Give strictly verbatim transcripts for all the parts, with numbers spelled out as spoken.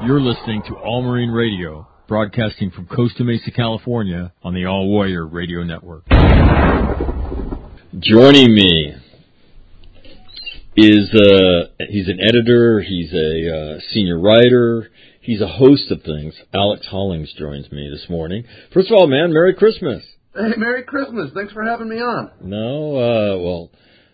You're listening to All Marine Radio, broadcasting from Costa Mesa, California, on the All Warrior Radio Network. Joining me is, uh, he's an editor, he's a uh, senior writer, he's a host of things. Alex Hollings joins me this morning. First of all, man, Merry Christmas. Hey, Merry Christmas. Thanks for having me on. No, uh, well,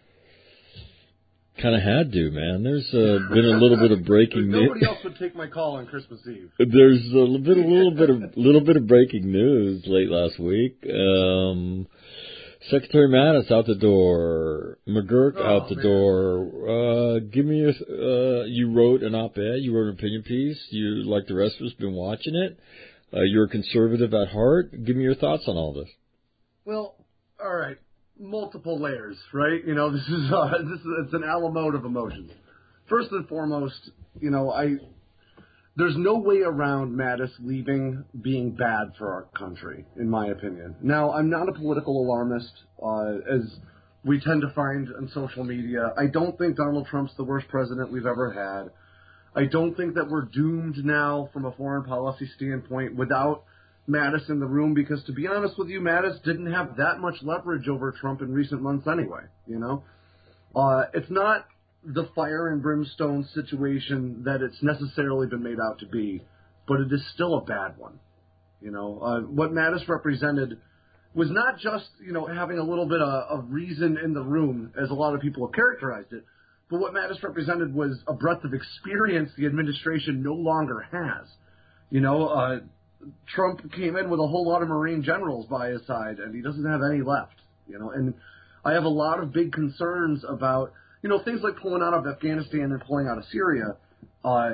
kind of had to, man. There's uh, been a little bit of breaking news. Nobody else would take my call on Christmas Eve. There's a little bit, a little bit of, little bit of breaking news late last week. Um, Secretary Mattis out the door, McGurk oh, out the man. door. Uh, give me your. Uh, you wrote an op-ed. You wrote an opinion piece. You, like the rest of us, been watching it. Uh, you're a conservative at heart. Give me your thoughts on all this. Well, all right. Multiple layers, right? You know, this is uh, this is it's an alamode of emotions. First and foremost, you know, I there's no way around Mattis leaving being bad for our country, in my opinion. Now, I'm not a political alarmist, uh, as we tend to find on social media. I don't think Donald Trump's the worst president we've ever had. I don't think that we're doomed now from a foreign policy standpoint without Mattis in the room, because to be honest with you, Mattis didn't have that much leverage over Trump in recent months anyway, you know? Uh, it's not the fire and brimstone situation that it's necessarily been made out to be, but it is still a bad one. You know, uh, what Mattis represented was not just, you know, having a little bit of, of reason in the room, as a lot of people have characterized it, but what Mattis represented was a breadth of experience the administration no longer has. You know, uh, Trump came in with a whole lot of Marine generals by his side, and he doesn't have any left, you know. And I have a lot of big concerns about, you know, things like pulling out of Afghanistan and pulling out of Syria. Uh,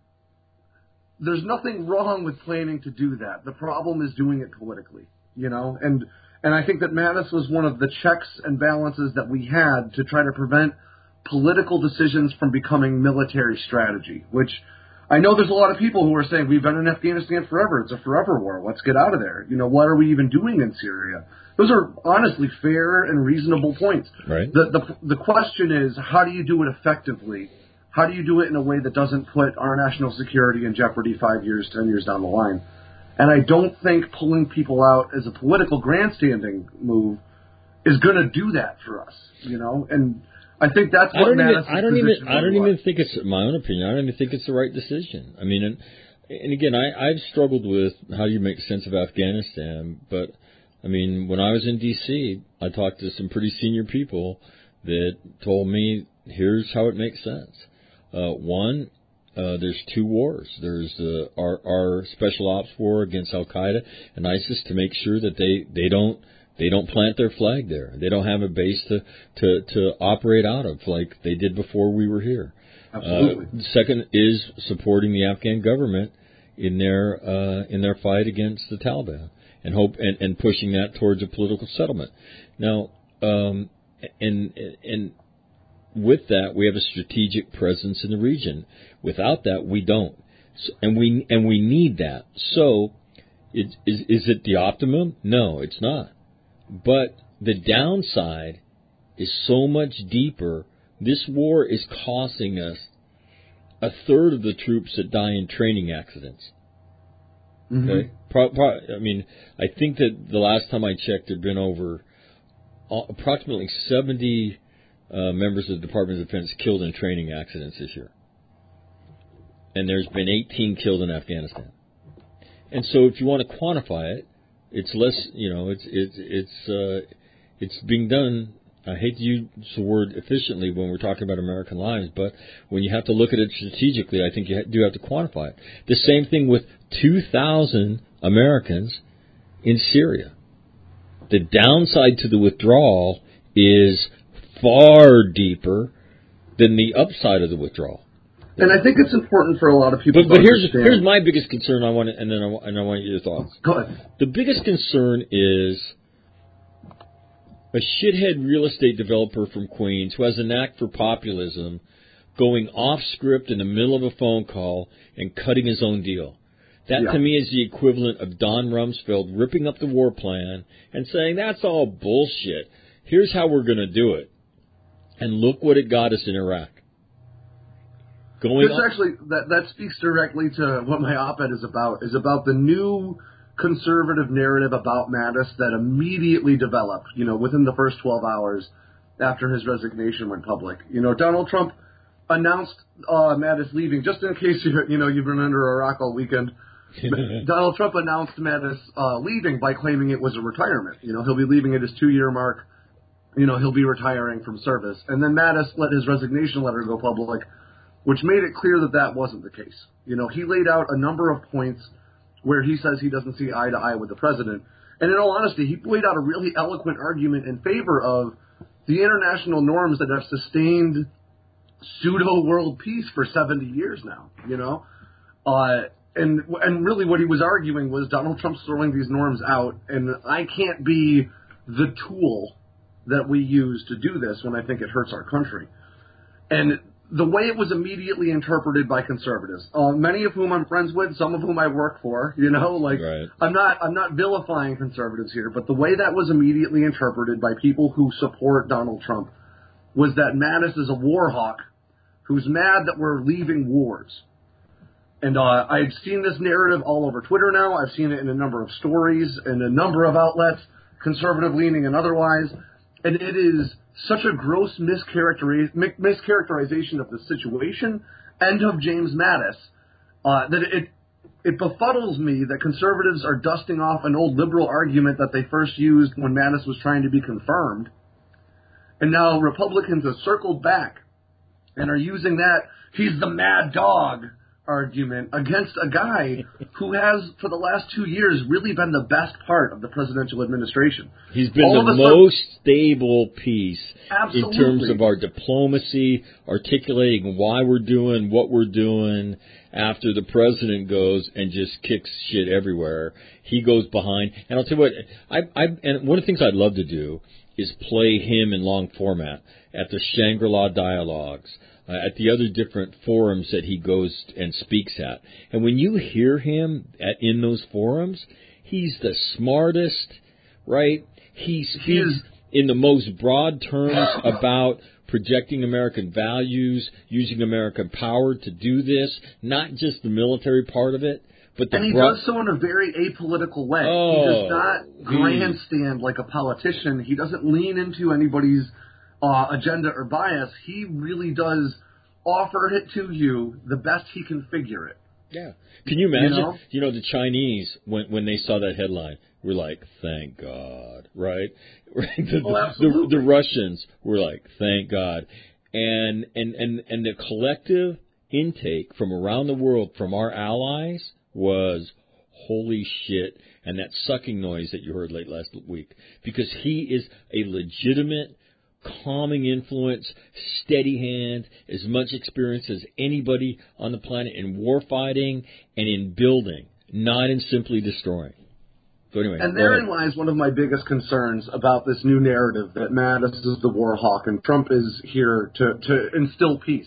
there's nothing wrong with planning to do that. The problem is doing it politically, you know. And and I think that Mattis was one of the checks and balances that we had to try to prevent political decisions from becoming military strategy, which I know there's a lot of people who are saying we've been in Afghanistan forever. It's a forever war. Let's get out of there. You know, what are we even doing in Syria? Those are honestly fair and reasonable points. Right. The, the, the question is, how do you do it effectively? How do you do it in a way that doesn't put our national security in jeopardy five years, ten years down the line? And I don't think pulling people out as a political grandstanding move is going to do that for us, you know? And I think that's what Mattis' I don't even. I don't was. even think it's my own opinion. I don't even think it's the right decision. I mean, and, and again, I, I've struggled with how you make sense of Afghanistan. But I mean, when I was in D C, I talked to some pretty senior people that told me, here's how it makes sense. Uh, one, uh, there's two wars. There's uh, our, our special ops war against Al Qaeda and ISIS to make sure that they they don't. They don't plant their flag there. They don't have a base to, to, to operate out of like they did before we were here. Absolutely. Uh, second is supporting the Afghan government in their uh, in their fight against the Taliban and hope and, and pushing that towards a political settlement. Now, um, and and with that, we have a strategic presence in the region. Without that, we don't, so, and we and we need that. So, it, is is it the optimum? No, it's not. But the downside is so much deeper. This war is costing us a third of the troops that die in training accidents. Mm-hmm. Okay, pro- pro- I mean, I think that the last time I checked, there'd been over uh, approximately seventy uh, members of the Department of Defense killed in training accidents this year, and there's been eighteen killed in Afghanistan. And so, if you want to quantify it, it's less, you know, it's it's it's uh, it's being done. I hate to use the word efficiently when we're talking about American lives, but when you have to look at it strategically, I think you do have to quantify it. The same thing with two thousand Americans in Syria. The downside to the withdrawal is far deeper than the upside of the withdrawal. And I think it's important for a lot of people but, to but here's understand. here's my biggest concern. I want to, and then I, and I want your thoughts. Go ahead. The biggest concern is a shithead real estate developer from Queens who has a knack for populism, going off script in the middle of a phone call and cutting his own deal. That yeah. to me is the equivalent of Don Rumsfeld ripping up the war plan and saying that's all bullshit. Here's how we're going to do it, and look what it got us in Iraq. going this on. actually that that speaks directly to what my op-ed is about. Is about the new conservative narrative about Mattis that immediately developed. You know, within the first twelve hours after his resignation went public. You know, Donald Trump announced uh, Mattis leaving. Just in case you you know you've been under a rock all weekend. Donald Trump announced Mattis uh, leaving by claiming it was a retirement. You know, he'll be leaving at his two-year mark. You know, he'll be retiring from service. And then Mattis let his resignation letter go public, which made it clear that that wasn't the case. You know, he laid out a number of points where he says he doesn't see eye to eye with the president. And in all honesty, he laid out a really eloquent argument in favor of the international norms that have sustained pseudo-world peace for seventy years now, you know? Uh, and and really what he was arguing was Donald Trump's throwing these norms out, and I can't be the tool that we use to do this when I think it hurts our country. And the way it was immediately interpreted by conservatives, uh, many of whom I'm friends with, some of whom I work for, you know, like Right. I'm not I'm not vilifying conservatives here, but the way that was immediately interpreted by people who support Donald Trump was that Mattis is a war hawk who's mad that we're leaving wars. And uh, I've seen this narrative all over Twitter now. I've seen it in a number of stories and a number of outlets, conservative-leaning and otherwise. And it is such a gross mischaracteriz- mischaracterization of the situation and of James Mattis uh, that it it befuddles me that conservatives are dusting off an old liberal argument that they first used when Mattis was trying to be confirmed. And now Republicans have circled back and are using that he's the mad dog argument against a guy who has, for the last two years, really been the best part of the presidential administration. He's been All the of a sudden- most stable piece Absolutely. in terms of our diplomacy, articulating why we're doing what we're doing. After the president goes and just kicks shit everywhere, he goes behind. And I'll tell you what, I, I and one of the things I'd love to do is play him in long format at the Shangri-La Dialogues, uh, at the other different forums that he goes and speaks at. And when you hear him at, in those forums, he's the smartest, right? He speaks He is- in the most broad terms about projecting American values, using American power to do this, not just the military part of it, but the And he broad... does so in a very apolitical way. Oh, he does not geez. grandstand like a politician. He doesn't lean into anybody's uh, agenda or bias. He really does offer it to you the best he can figure it. Yeah. Can you imagine, You know? you know, the Chinese, when when they saw that headline, were like, thank God, right? Right? The, Oh, the, absolutely. the Russians were like, thank God. And, and, and, and the collective intake from around the world from our allies was, holy shit, and that sucking noise that you heard late last week. Because he is a legitimate, calming influence, steady hand, as much experience as anybody on the planet in war fighting and in building, not in simply destroying. So anyway, And go therein ahead. lies one of my biggest concerns about this new narrative that Mattis is the war hawk and Trump is here to, to instill peace.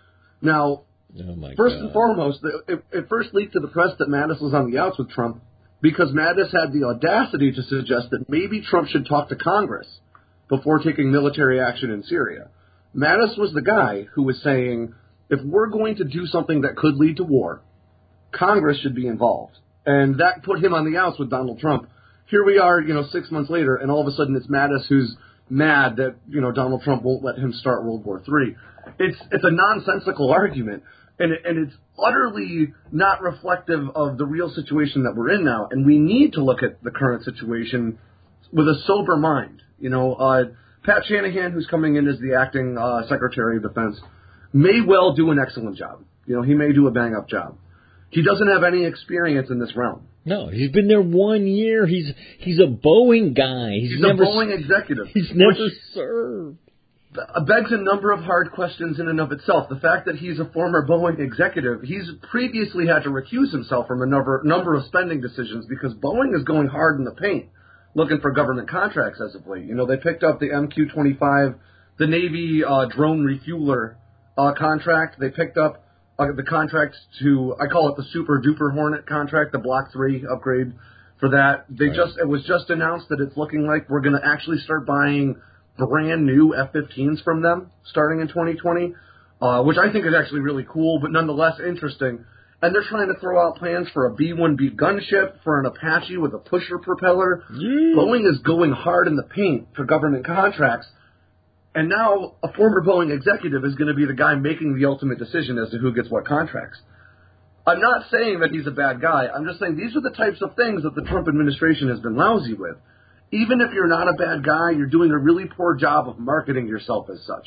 Now, Oh my first God. and foremost, it, it first leaked to the press that Mattis was on the outs with Trump because Mattis had the audacity to suggest that maybe Trump should talk to Congress before taking military action in Syria. Mattis was the guy who was saying, if we're going to do something that could lead to war, Congress should be involved. And that put him on the outs with Donald Trump. Here we are, you know, six months later, and all of a sudden it's Mattis who's mad that, you know, Donald Trump won't let him start World War Three. It's it's a nonsensical argument, and it, and it's utterly not reflective of the real situation that we're in now. And we need to look at the current situation with a sober mind. You know, uh, Pat Shanahan, who's coming in as the acting uh, Secretary of Defense, may well do an excellent job. You know, he may do a bang-up job. He doesn't have any experience in this realm. No, he's been there one year. He's he's a Boeing guy. He's, He's never a Boeing executive. He's never which served. begs a number of hard questions in and of itself. The fact that he's a former Boeing executive, he's previously had to recuse himself from a number number of spending decisions because Boeing is going hard in the paint looking for government contracts as of late. You know, they picked up the M Q twenty-five, the Navy uh, drone refueler uh, contract. They picked up uh, the contract to, I call it the Super Duper Hornet contract, the Block three upgrade for that. They Right. just It was just announced that it's looking like we're going to actually start buying brand new F fifteens from them starting in twenty twenty. uh, which I think is actually really cool, but nonetheless interesting. And they're trying to throw out plans for a B one B gunship, for an Apache with a pusher propeller. Yeah. Boeing is going hard in the paint for government contracts. And now a former Boeing executive is going to be the guy making the ultimate decision as to who gets what contracts. I'm not saying that he's a bad guy. I'm just saying these are the types of things that the Trump administration has been lousy with. Even if you're not a bad guy, you're doing a really poor job of marketing yourself as such.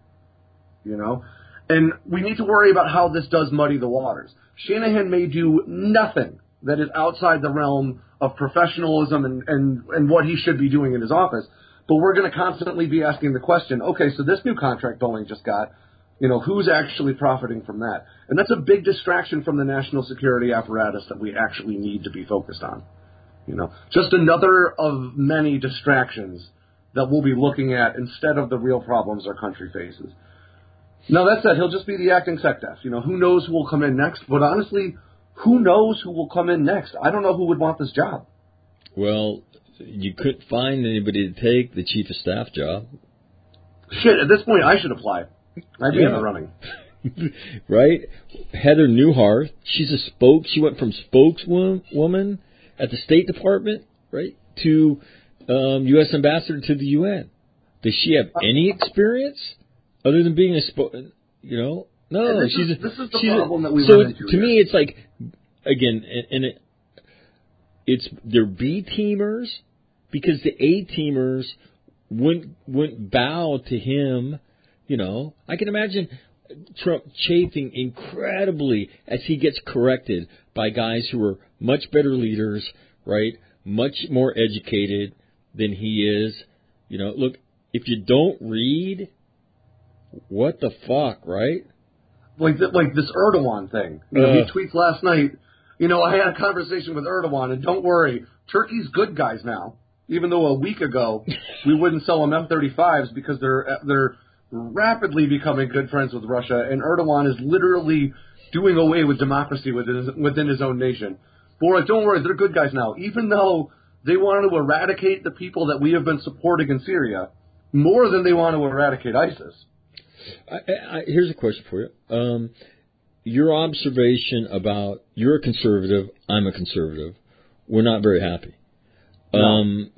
You know? And we need to worry about how this does muddy the waters. Shanahan may do nothing that is outside the realm of professionalism and, and, and what he should be doing in his office. But we're going to constantly be asking the question, okay, so this new contract Boeing just got, you know, who's actually profiting from that? And that's a big distraction from the national security apparatus that we actually need to be focused on. You know, just another of many distractions that we'll be looking at instead of the real problems our country faces. Now, that said, he'll just be the acting SecDef. You know, who knows who will come in next? But honestly, who knows who will come in next? I don't know who would want this job. Well, you couldn't find anybody to take the chief of staff job. Shit, at this point, I should apply. I'd be Yeah. in the running. Right? Heather Newhart, she's a spoke. She went from spokeswoman at the State Department, right, to um, U S ambassador to the U N. Does she have any experience other than being a spoke? You know, no. This she's is, a, this is the she's problem a, that we so run into. to here. me, it's like, again, and it, it's they're B teamers because the A teamers wouldn't wouldn't bow to him. You know, I can imagine Trump chafing incredibly as he gets corrected by guys who are much better leaders, right? Much more educated than he is. You know, look, if you don't read, what the fuck, right? Like the, like this Erdogan thing. You know, Uh. he tweets last night, you know, I had a conversation with Erdogan, and don't worry, Turkey's good guys now. Even though a week ago we wouldn't sell them F thirty-fives because they're they're rapidly becoming good friends with Russia, and Erdogan is literally doing away with democracy within his, within his own nation. But we're like, don't worry, they're good guys now. Even though they wanted to eradicate the people that we have been supporting in Syria more than they want to eradicate ISIS. I, I, here's a question for you. Um, your observation about you're a conservative, I'm a conservative. We're not very happy. No. Um,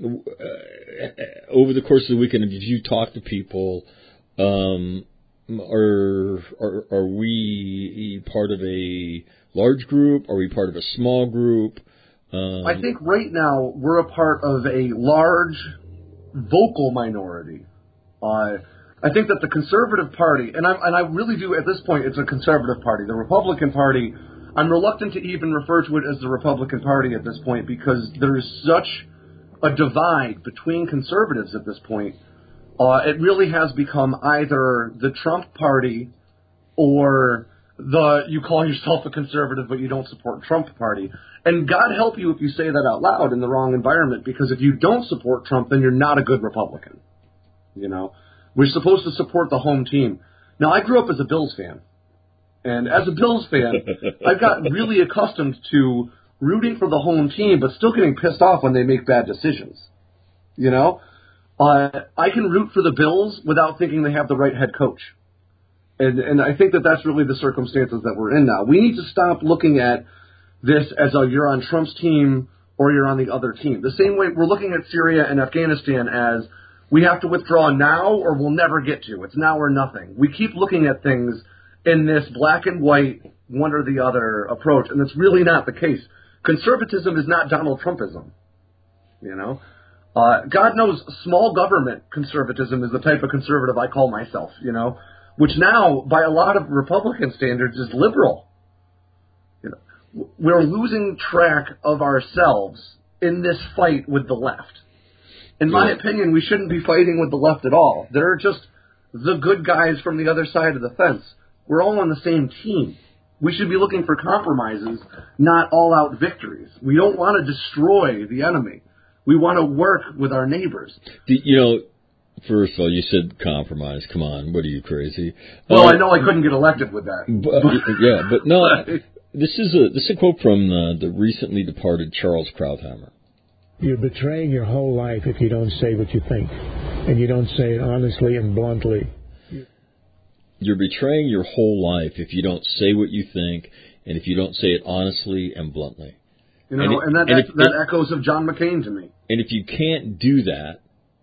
uh, over the course of the weekend, if you talk to people, um, are, are are we part of a large group? Are we part of a small group? Um, I think right now we're a part of a large vocal minority. Uh, I think that the Conservative Party, and I and I really do at this point, it's a Conservative Party. The Republican Party, I'm reluctant to even refer to it as the Republican Party at this point because there is such a divide between conservatives at this point. Uh, it really has become either the Trump Party or the you call yourself a conservative but you don't support Trump Party. And God help you if you say that out loud in the wrong environment, because if you don't support Trump, then you're not a good Republican. You know, we're supposed to support the home team. Now, I grew up as a Bills fan. And as a Bills fan, I've gotten really accustomed to rooting for the home team, but still getting pissed off when they make bad decisions. You know? Uh, I can root for the Bills without thinking they have the right head coach. And, and I think that that's really the circumstances that we're in now. We need to stop looking at this as a you're on Trump's team or you're on the other team. The same way we're looking at Syria and Afghanistan as we have to withdraw now or we'll never get to. It's now or nothing. We keep looking at things in this black and white, one or the other approach, and it's really not the case. Conservatism is not Donald Trumpism. You know? Uh, God knows small government conservatism is the type of conservative I call myself, you know, which now, by a lot of Republican standards, is liberal. You know, we're losing track of ourselves in this fight with the left. In my opinion, we shouldn't be fighting with the left at all. They're just the good guys from the other side of the fence. We're all on the same team. We should be looking for compromises, not all-out victories. We don't want to destroy the enemy. We want to work with our neighbors. You know, first of all, you said compromise. Come on, what are you, crazy? Well, uh, I know I couldn't get elected with that. But, yeah, but no, this is a this is a quote from uh, the recently departed Charles Krauthammer. You're betraying your whole life if you don't say what you think, and you don't say it honestly and bluntly. you're betraying your whole life if you don't say what you think and if you don't say it honestly and bluntly. You know, and, it, and that and that, if, that it, echoes of John McCain to me. And if you can't do that,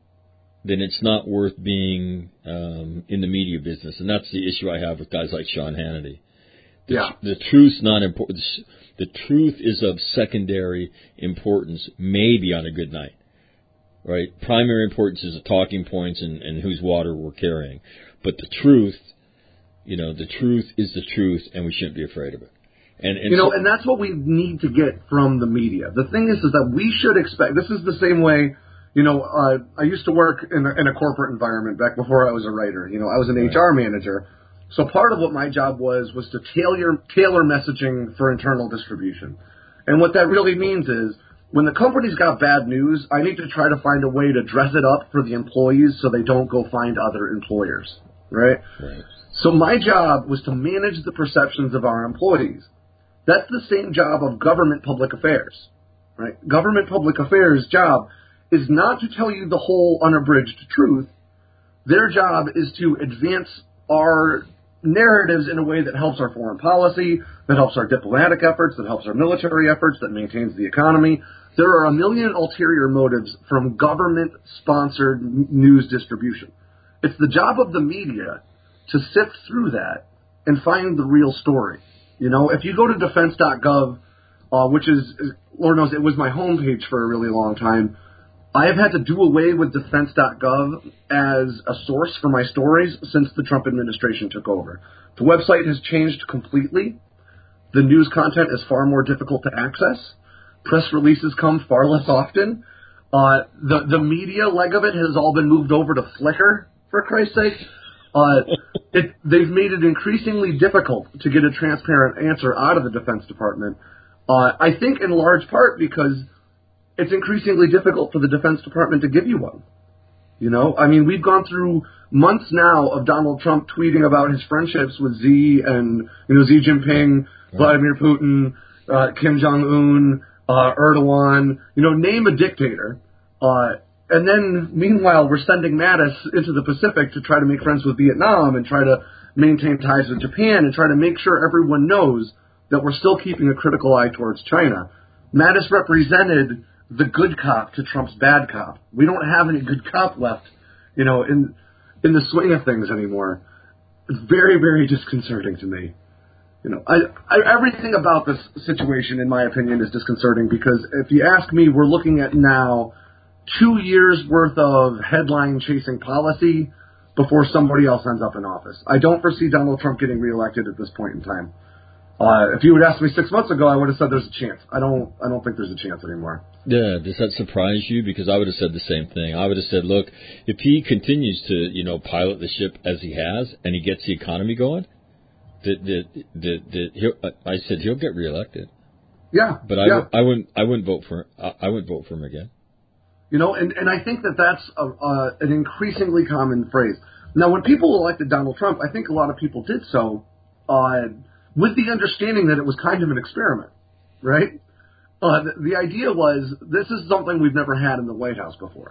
then it's not worth being um, in the media business. And that's the issue I have with guys like Sean Hannity. The, yeah. the truth's not important. The truth is of secondary importance, maybe on a good night, right? Primary importance is the talking points and, and whose water we're carrying. But the truth, you know, the truth is the truth, and we shouldn't be afraid of it. And, and you know, so, and that's what we need to get from the media. The thing is, is that we should expect. This is the same way. You know, uh, I used to work in a, in a corporate environment back before I was a writer. You know, I was an right. H R manager. So part of what my job was was to tailor tailor messaging for internal distribution. And what that really means is when the company's got bad news, I need to try to find a way to dress it up for the employees so they don't go find other employers, right? right. So my job was to manage the perceptions of our employees. That's the same job of government public affairs, right? Government public affairs job is not to tell you the whole unabridged truth. Their job is to advance our narratives in a way that helps our foreign policy, that helps our diplomatic efforts, that helps our military efforts, that maintains the economy. There are a million ulterior motives from government-sponsored news distribution. It's the job of the media to sift through that and find the real story. You know, if you go to defense dot gov, uh, which is, Lord knows, it was my homepage for a really long time, I have had to do away with defense dot gov as a source for my stories since the Trump administration took over. The website has changed completely. The news content is far more difficult to access. Press releases come far less often. Uh, the, the media leg of it has all been moved over to Flickr, for Christ's sake. Uh, it, they've made it increasingly difficult to get a transparent answer out of the Defense Department. Uh, I think in large part because it's increasingly difficult for the Defense Department to give you one. You know, I mean, we've gone through months now of Donald Trump tweeting about his friendships with Xi and, you know, Xi Jinping, Vladimir Putin, uh, Kim Jong-un, uh, Erdogan, you know, name a dictator. Uh, and then, meanwhile, we're sending Mattis into the Pacific to try to make friends with Vietnam and try to maintain ties with Japan and try to make sure everyone knows that we're still keeping a critical eye towards China. Mattis represented the good cop to Trump's bad cop. We don't have any good cop left, you know, in in the swing of things anymore. It's very, very disconcerting to me. You know, I, I, everything about this situation, in my opinion, is disconcerting because if you ask me, we're looking at now two years worth of headline-chasing policy before somebody else ends up in office. I don't foresee Donald Trump getting reelected at this point in time. Uh, if you would ask me six months ago, I would have said there's a chance. I don't. I don't think there's a chance anymore. Yeah, does that surprise you? Because I would have said the same thing. I would have said, look, if he continues to, you know, pilot the ship as he has, and he gets the economy going, that that that, that he'll, I said he'll get reelected. Yeah, but I, yeah. I wouldn't. I wouldn't vote for. I, I wouldn't vote for him again. You know, and and I think that that's a, uh, an increasingly common phrase. Now, when people elected Donald Trump, I think a lot of people did so Uh, with the understanding that it was kind of an experiment, right? Uh, the, the idea was, this is something we've never had in the White House before.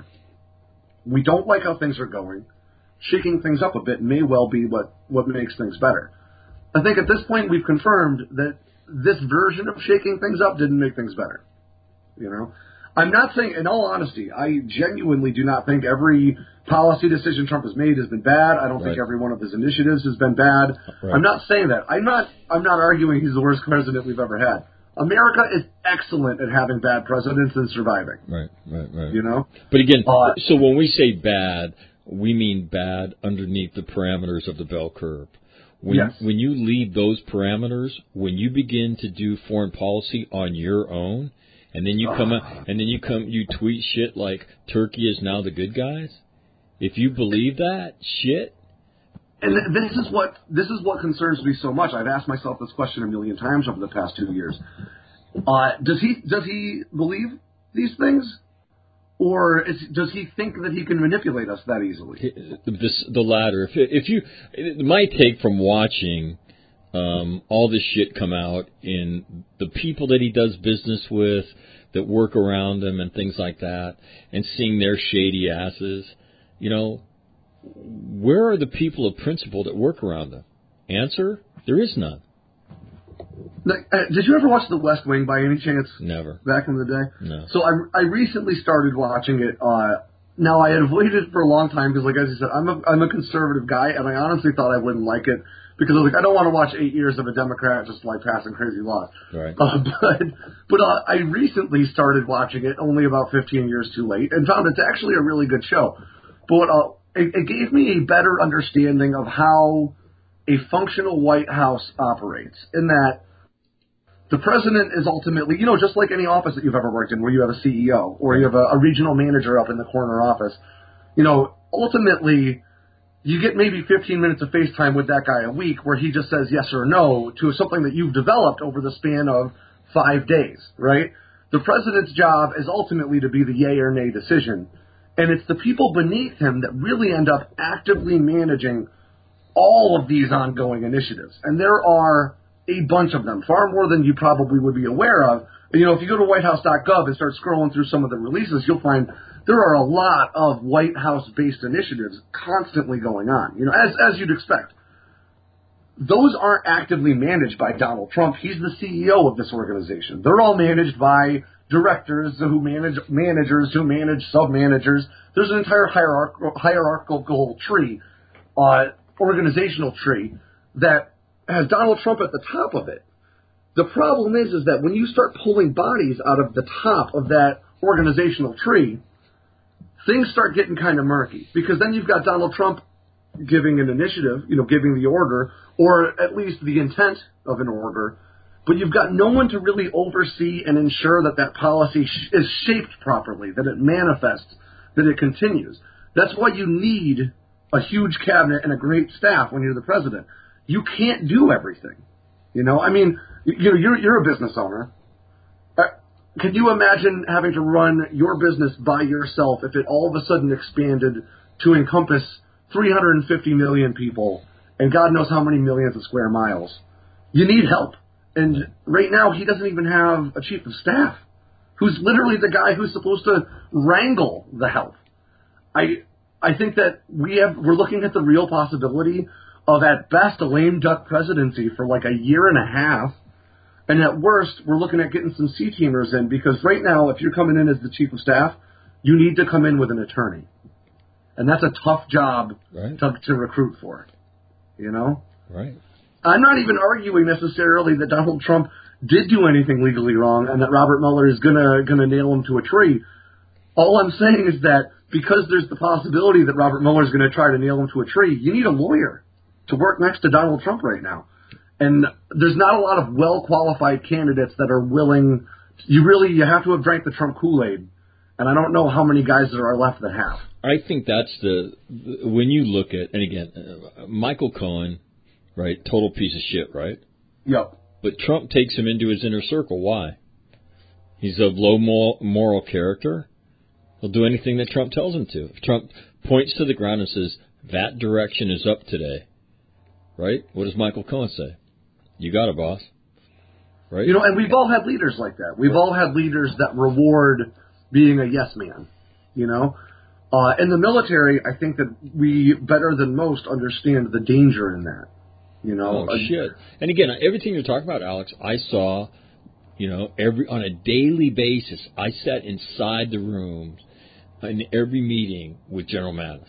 We don't like how things are going. Shaking things up a bit may well be what, what makes things better. I think at this point we've confirmed that this version of shaking things up didn't make things better. You know? I'm not saying, in all honesty, I genuinely do not think every policy decision Trump has made has been bad. I don't right. think every one of his initiatives has been bad. Right. I'm not saying that. I'm not I'm not arguing he's the worst president we've ever had. America is excellent at having bad presidents and surviving. Right, right, right. You know? But again, uh, so when we say bad, we mean bad underneath the parameters of the bell curve. When, yes. when you leave those parameters, when you begin to do foreign policy on your own, and then you come uh, out, and then you come, you tweet shit like Turkey is now the good guys. If you believe that shit, and this is what this is what concerns me so much. I've asked myself this question a million times over the past two years. Uh, does he does he believe these things, or is, does he think that he can manipulate us that easily? This, the latter. If if you, my take from watching um, all this shit come out in the people that he does business with, that work around him, and things like that, and seeing their shady asses, you know. where are the people of principle that work around them? Answer, there is none. Now, uh, did you ever watch The West Wing by any chance? Never. Back in the day? No. So I, I recently started watching it. Uh, now, I had avoided it for a long time because, like as you said, I'm a, I'm a conservative guy, and I honestly thought I wouldn't like it because I was like, I don't want to watch eight years of a Democrat just like passing crazy laws. Right. Uh, but but uh, I recently started watching it only about fifteen years too late and found it's actually a really good show. But uh, it, it gave me a better understanding of how a functional White House operates in that the president is ultimately, you know, just like any office that you've ever worked in where you have a C E O or you have a, a regional manager up in the corner office, you know, ultimately you get maybe fifteen minutes of FaceTime with that guy a week where he just says yes or no to something that you've developed over the span of five days, right? The president's job is ultimately to be the yay or nay decision. And it's the people beneath him that really end up actively managing all of these ongoing initiatives. And there are a bunch of them, far more than you probably would be aware of. You know, if you go to white house dot gov and start scrolling through some of the releases, you'll find there are a lot of White House-based initiatives constantly going on, you know, as as you'd expect. Those aren't actively managed by Donald Trump. He's the C E O of this organization. They're all managed by directors who manage managers who manage sub-managers. There's an entire hierarchical, hierarchical tree, uh, organizational tree that has Donald Trump at the top of it. The problem is, is that when you start pulling bodies out of the top of that organizational tree, things start getting kind of murky because then you've got Donald Trump giving an initiative, you know, giving the order, or at least the intent of an order, but you've got no one to really oversee and ensure that that policy sh- is shaped properly, that it manifests, that it continues. That's why you need a huge cabinet and a great staff when you're the president. You can't do everything. You know, I mean, you know, you're, you're a business owner. Uh, can you imagine having to run your business by yourself if it all of a sudden expanded to encompass three hundred fifty million people and God knows how many millions of square miles? You need help. And right now, he doesn't even have a chief of staff who's literally the guy who's supposed to wrangle the help. I I think that we have we're looking at the real possibility of, at best, a lame duck presidency for like a year and a half. And at worst, we're looking at getting some C-teamers in because right now, if you're coming in as the chief of staff, you need to come in with an attorney. And that's a tough job right. to, to recruit for, you know? Right. I'm not even arguing necessarily that Donald Trump did do anything legally wrong and that Robert Mueller is gonna gonna nail him to a tree. All I'm saying is that because there's the possibility that Robert Mueller is going to try to nail him to a tree, you need a lawyer to work next to Donald Trump right now. And there's not a lot of well-qualified candidates that are willing. You really, you have to have drank the Trump Kool-Aid. And I don't know how many guys there are left that have. I think that's the, when you look at, and again, uh, Michael Cohen, right, total piece of shit, right? Yep. But Trump takes him into his inner circle. Why? He's of low moral, moral character. He'll do anything that Trump tells him to. If Trump points to the ground and says, that direction is up today, right? What does Michael Cohen say? You got it, boss. Right? You know, and we've all had leaders like that. We've all had leaders that reward being a yes man, you know? Uh, in the military, I think that we, better than most, understand the danger in that, you know? Oh, uh, shit. And again, everything you're talking about, Alex, I saw, you know, every on a daily basis. I sat inside the rooms in every meeting with General Mattis.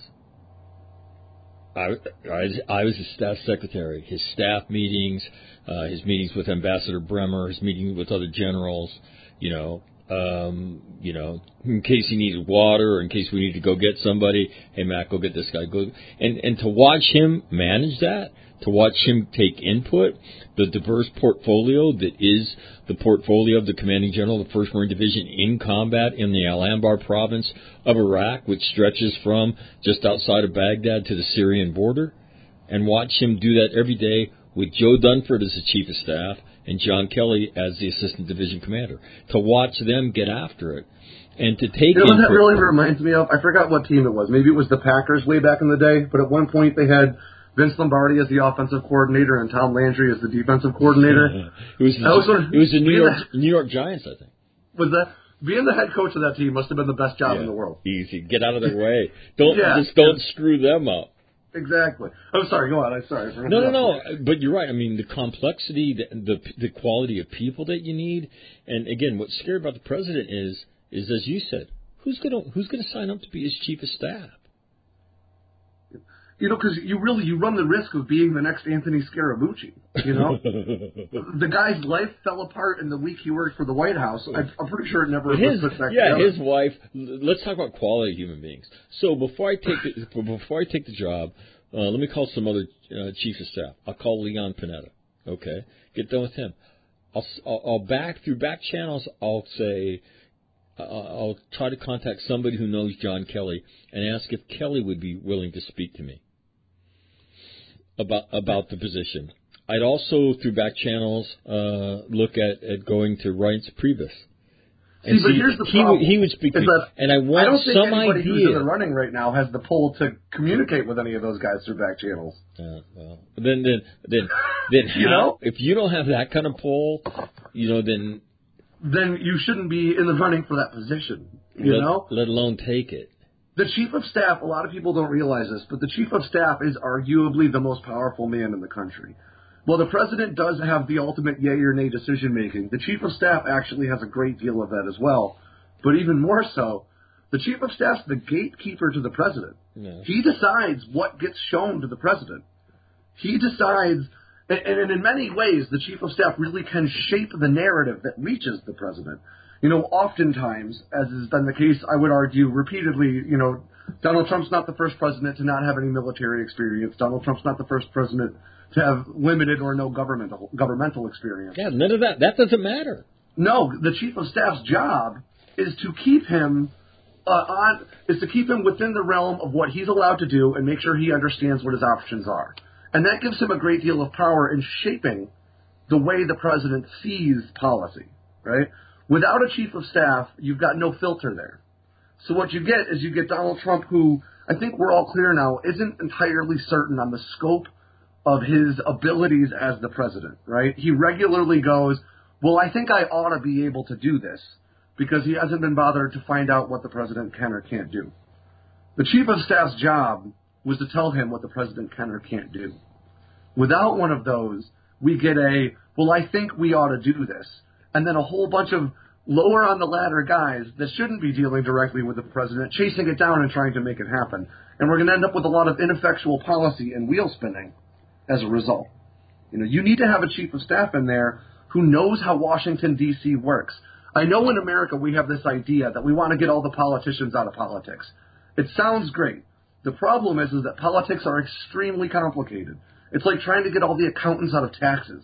I, I, I was his staff secretary. His staff meetings, uh, his meetings with Ambassador Bremer, his meetings with other generals, you know, um, you know, in case he needed water or in case we need to go get somebody, hey, Matt, go get this guy. Go. And, and to watch him manage that, to watch him take input, the diverse portfolio that is the portfolio of the commanding general of the first Marine Division in combat in the Al-Anbar province of Iraq, which stretches from just outside of Baghdad to the Syrian border, and watch him do that every day with Joe Dunford as the chief of staff and John Kelly as the assistant division commander. To watch them get after it and to take You know what that input. really reminds me of? I forgot what team it was. Maybe it was the Packers way back in the day, but at one point they had Vince Lombardi as the offensive coordinator and Tom Landry as the defensive coordinator. it was the, was one, it was the New York New York Giants, I think. Was that? being the head coach of that team must have been the best job yeah, in the world. Easy. Get out of their way. Don't yeah, just don't yeah. screw them up. Exactly. I'm sorry. Go on. I'm sorry. For no, no, no. But you're right. I mean, the complexity, the, the the quality of people that you need, and again, what's scary about the president is is as you said, who's gonna who's gonna sign up to be his chief of staff? You know, because you really you run the risk of being the next Anthony Scaramucci. You know, the guy's life fell apart in the week he worked for the White House. I'm, I'm pretty sure it never his, was put back yeah, together. his wife. Let's talk about quality human beings. So before I take the, before I take the job, uh, let me call some other uh, chief of staff. I'll call Leon Panetta. Okay, get done with him. I'll I'll, I'll back through back channels. I'll say. Uh, I'll try to contact somebody who knows John Kelly and ask if Kelly would be willing to speak to me about about the position. I'd also, through back channels, uh, look at, at going to Reince Priebus. See, but see, here's the he problem. Would, he would speak to me, and I want I don't think some anybody idea. who's in the running right now has the pull to communicate with any of those guys through back channels. Uh, well, then, then, then, then, you how, know, if you don't have that kind of pull, you know, then then you shouldn't be in the running for that position. You let, know, let alone take it. The chief of staff, a lot of people don't realize this, but the chief of staff is arguably the most powerful man in the country. Well, the president does have the ultimate yay or nay decision making. The chief of staff actually has a great deal of that as well. But even more so, the chief of staff's the gatekeeper to the president. Yeah. He decides what gets shown to the president. He decides, and, and in many ways, the chief of staff really can shape the narrative that reaches the president. You know, oftentimes, as has been the case, I would argue repeatedly, you know, Donald Trump's not the first president to not have any military experience. Donald Trump's not the first president to have limited or no governmental governmental experience. Yeah, none of that. That doesn't matter. No, the chief of staff's job is to keep him uh, on, is to keep him within the realm of what he's allowed to do and make sure he understands what his options are. And that gives him a great deal of power in shaping the way the president sees policy, right? Without a chief of staff, you've got no filter there. So what you get is you get Donald Trump, who I think we're all clear now isn't entirely certain on the scope of his abilities as the president, right? He regularly goes, well, I think I ought to be able to do this, because he hasn't been bothered to find out what the president can or can't do. The chief of staff's job was to tell him what the president can or can't do. Without one of those, we get a, well, I think we ought to do this. And then a whole bunch of lower on the ladder guys that shouldn't be dealing directly with the president, chasing it down and trying to make it happen. And we're going to end up with a lot of ineffectual policy and wheel spinning as a result. You know, you need to have a chief of staff in there who knows how Washington, D C works. I know in America we have this idea that we want to get all the politicians out of politics. It sounds great. The problem is, is that politics are extremely complicated. It's like trying to get all the accountants out of taxes.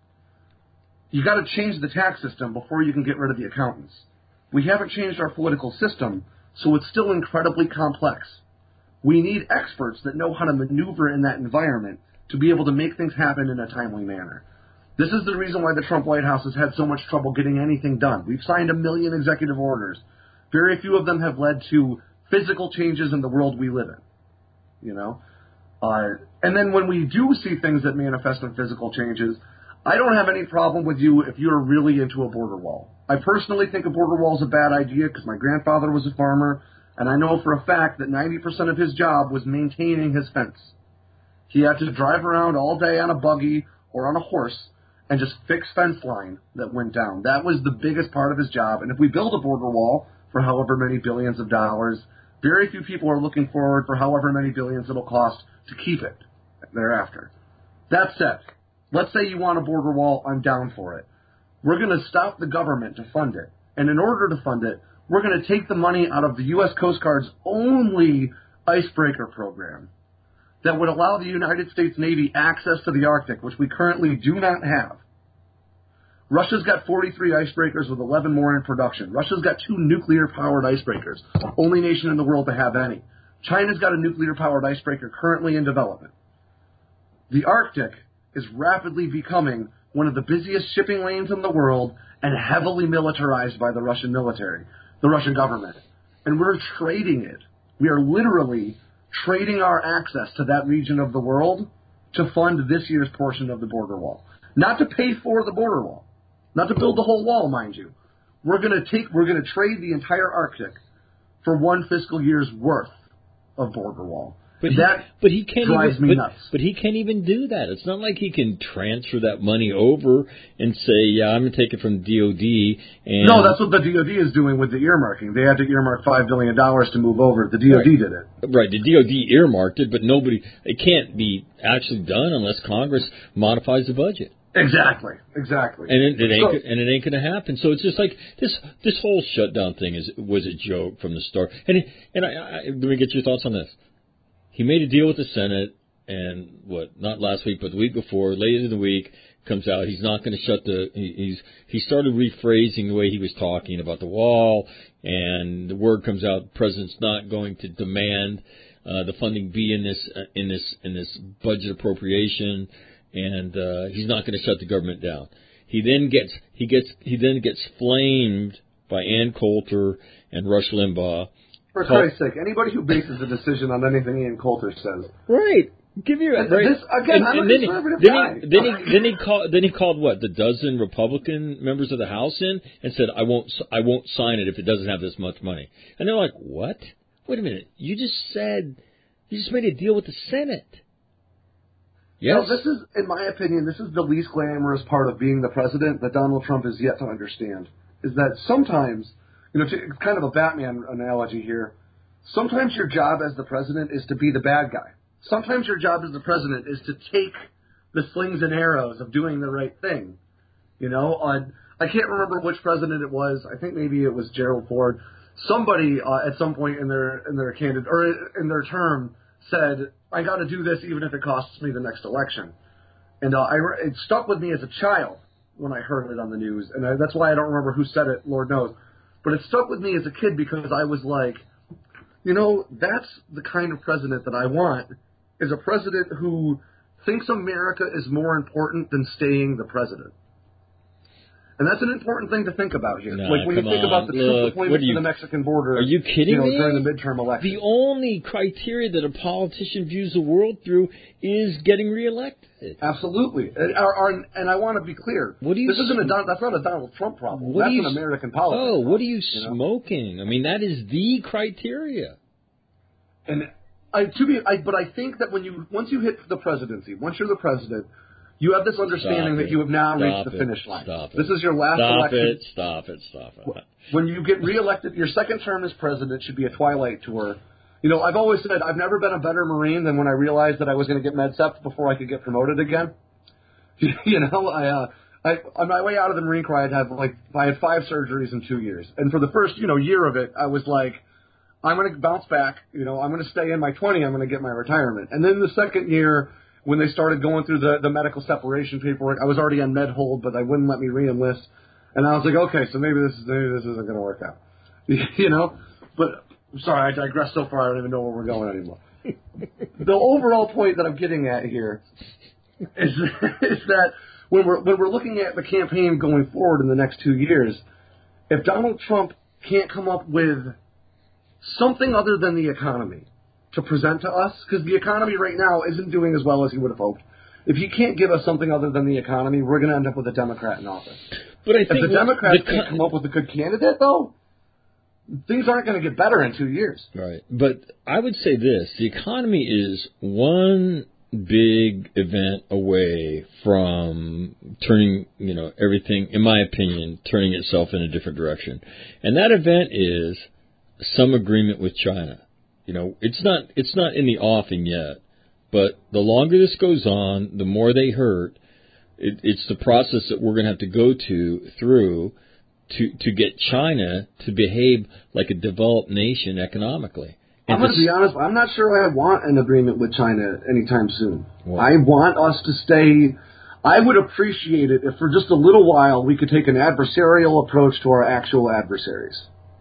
You got to change the tax system before you can get rid of the accountants. We haven't changed our political system, so it's still incredibly complex. We need experts that know how to maneuver in that environment to be able to make things happen in a timely manner. This is the reason why the Trump White House has had so much trouble getting anything done. We've signed a million executive orders. Very few of them have led to physical changes in the world we live in. You know? Uh, and then when we do see things that manifest in physical changes, I don't have any problem with you if you're really into a border wall. I personally think a border wall is a bad idea because my grandfather was a farmer, and I know for a fact that ninety percent of his job was maintaining his fence. He had to drive around all day on a buggy or on a horse and just fix fence line that went down. That was the biggest part of his job. And if we build a border wall for however many billions of dollars, very few people are looking forward for however many billions it'll cost to keep it thereafter. That said, let's say you want a border wall, I'm down for it. We're going to stop the government to fund it. And in order to fund it, we're going to take the money out of the U S Coast Guard's only icebreaker program that would allow the United States Navy access to the Arctic, which we currently do not have. Russia's got forty-three icebreakers with eleven more in production. Russia's got two nuclear-powered icebreakers, only nation in the world to have any. China's got a nuclear-powered icebreaker currently in development. The Arctic is rapidly becoming one of the busiest shipping lanes in the world and heavily militarized by the Russian military, the Russian government. And we're trading it. We are literally trading our access to that region of the world to fund this year's portion of the border wall. Not to pay for the border wall. Not to build the whole wall, mind you. We're going to take, we're going to trade the entire Arctic for one fiscal year's worth of border wall. But that he, but he can't drives even, me but, nuts. But he can't even do that. It's not like he can transfer that money over and say, "Yeah, I'm going to take it from D O D." And no, that's what the D O D is doing with the earmarking. They had to earmark five billion dollars to move over. The D O D right. did it. Right, the D O D earmarked it, but nobody. It can't be actually done unless Congress modifies the budget. Exactly, exactly. And it, it ain't so, and it ain't going to happen. So it's just like this. This whole shutdown thing is was a joke from the start. And it, and I, I, let me get your thoughts on this. He made a deal with the Senate, and what? Not last week, but the week before. Later in the week, comes out he's not going to shut the. He, he's he started rephrasing the way he was talking about the wall, and the word comes out: the president's not going to demand uh, the funding be in this uh, in this in this budget appropriation, and uh, he's not going to shut the government down. He then gets he gets he then gets flamed by Ann Coulter and Rush Limbaugh. For Christ's sake, anybody who bases a decision on anything Ian Coulter says. Right. Give you right. This, again, and, I'm and a then conservative he, then guy. He, then he then he called then he called what the dozen Republican members of the House in and said I won't I won't sign it if it doesn't have this much money. And they're like, what? Wait a minute. You just said you just made a deal with the Senate. Yes. No, this is, in my opinion, this is the least glamorous part of being the president that Donald Trump is yet to understand. Is that sometimes. You know, it's kind of a Batman analogy here. Sometimes your job as the president is to be the bad guy. Sometimes your job as the president is to take the slings and arrows of doing the right thing. You know, uh, I can't remember which president it was. I think maybe it was Gerald Ford. Somebody uh, at some point in their in their candid or in their term said, "I got to do this even if it costs me the next election." And uh, I, it stuck with me as a child when I heard it on the news, and I, that's why I don't remember who said it. Lord knows. But it stuck with me as a kid because I was like, you know, that's the kind of president that I want, is a president who thinks America is more important than staying the president. And that's an important thing to think about here. Nah, like when you think on. about the troop Look, deployment you, to the Mexican border, are you kidding you know, me? during the midterm election. The only criteria that a politician views the world through is getting reelected. Absolutely. And, our, our, and I want to be clear. What do you this isn't a Don, that's not a Donald Trump problem. What That's you, an American politics. Oh, what are you, you know? smoking? I mean, that is the criteria. And I, to be, I, but I think that when you once you hit the presidency, once you're the president, you have this understanding that you have now Stop reached the it. finish line. Stop it. This is your last Stop election. it. Stop it. Stop it. When you get reelected, your second term as president should be a twilight tour. You know, I've always said I've never been a better Marine than when I realized that I was going to get MedSep before I could get promoted again. You know, I, uh, I on my way out of the Marine Corps, I'd have like I had five surgeries in two years, and for the first you know year of it, I was like, I'm going to bounce back. You know, I'm going to stay in my twenty. I'm going to get my retirement. And then the second year, when they started going through the, the medical separation paperwork, I was already on med hold, but they wouldn't let me re-enlist. And I was like, okay, so maybe this is maybe this isn't going to work out. You know, but I'm sorry, I digress so far. I don't even know where we're going anymore. The overall point that I'm getting at here is, is that when we're when we're looking at the campaign going forward in the next two years, if Donald Trump can't come up with something other than the economy to present to us, because the economy right now isn't doing as well as he would have hoped. If he can't give us something other than the economy, we're going to end up with a Democrat in office. But I think if the Democrats the, can't come up with a good candidate, though, things aren't going to get better in two years. Right. But I would say this. The economy is one big event away from turning, you know, everything, in my opinion, turning itself in a different direction. And that event is some agreement with China. You know, it's not it's not in the offing yet, but the longer this goes on, the more they hurt. It, it's the process that we're going to have to go to through to to get China to behave like a developed nation economically. And I'm going to be honest. I'm not sure I want an agreement with China anytime soon. Well, I want us to stay. I would appreciate it if for just a little while we could take an adversarial approach to our actual adversaries.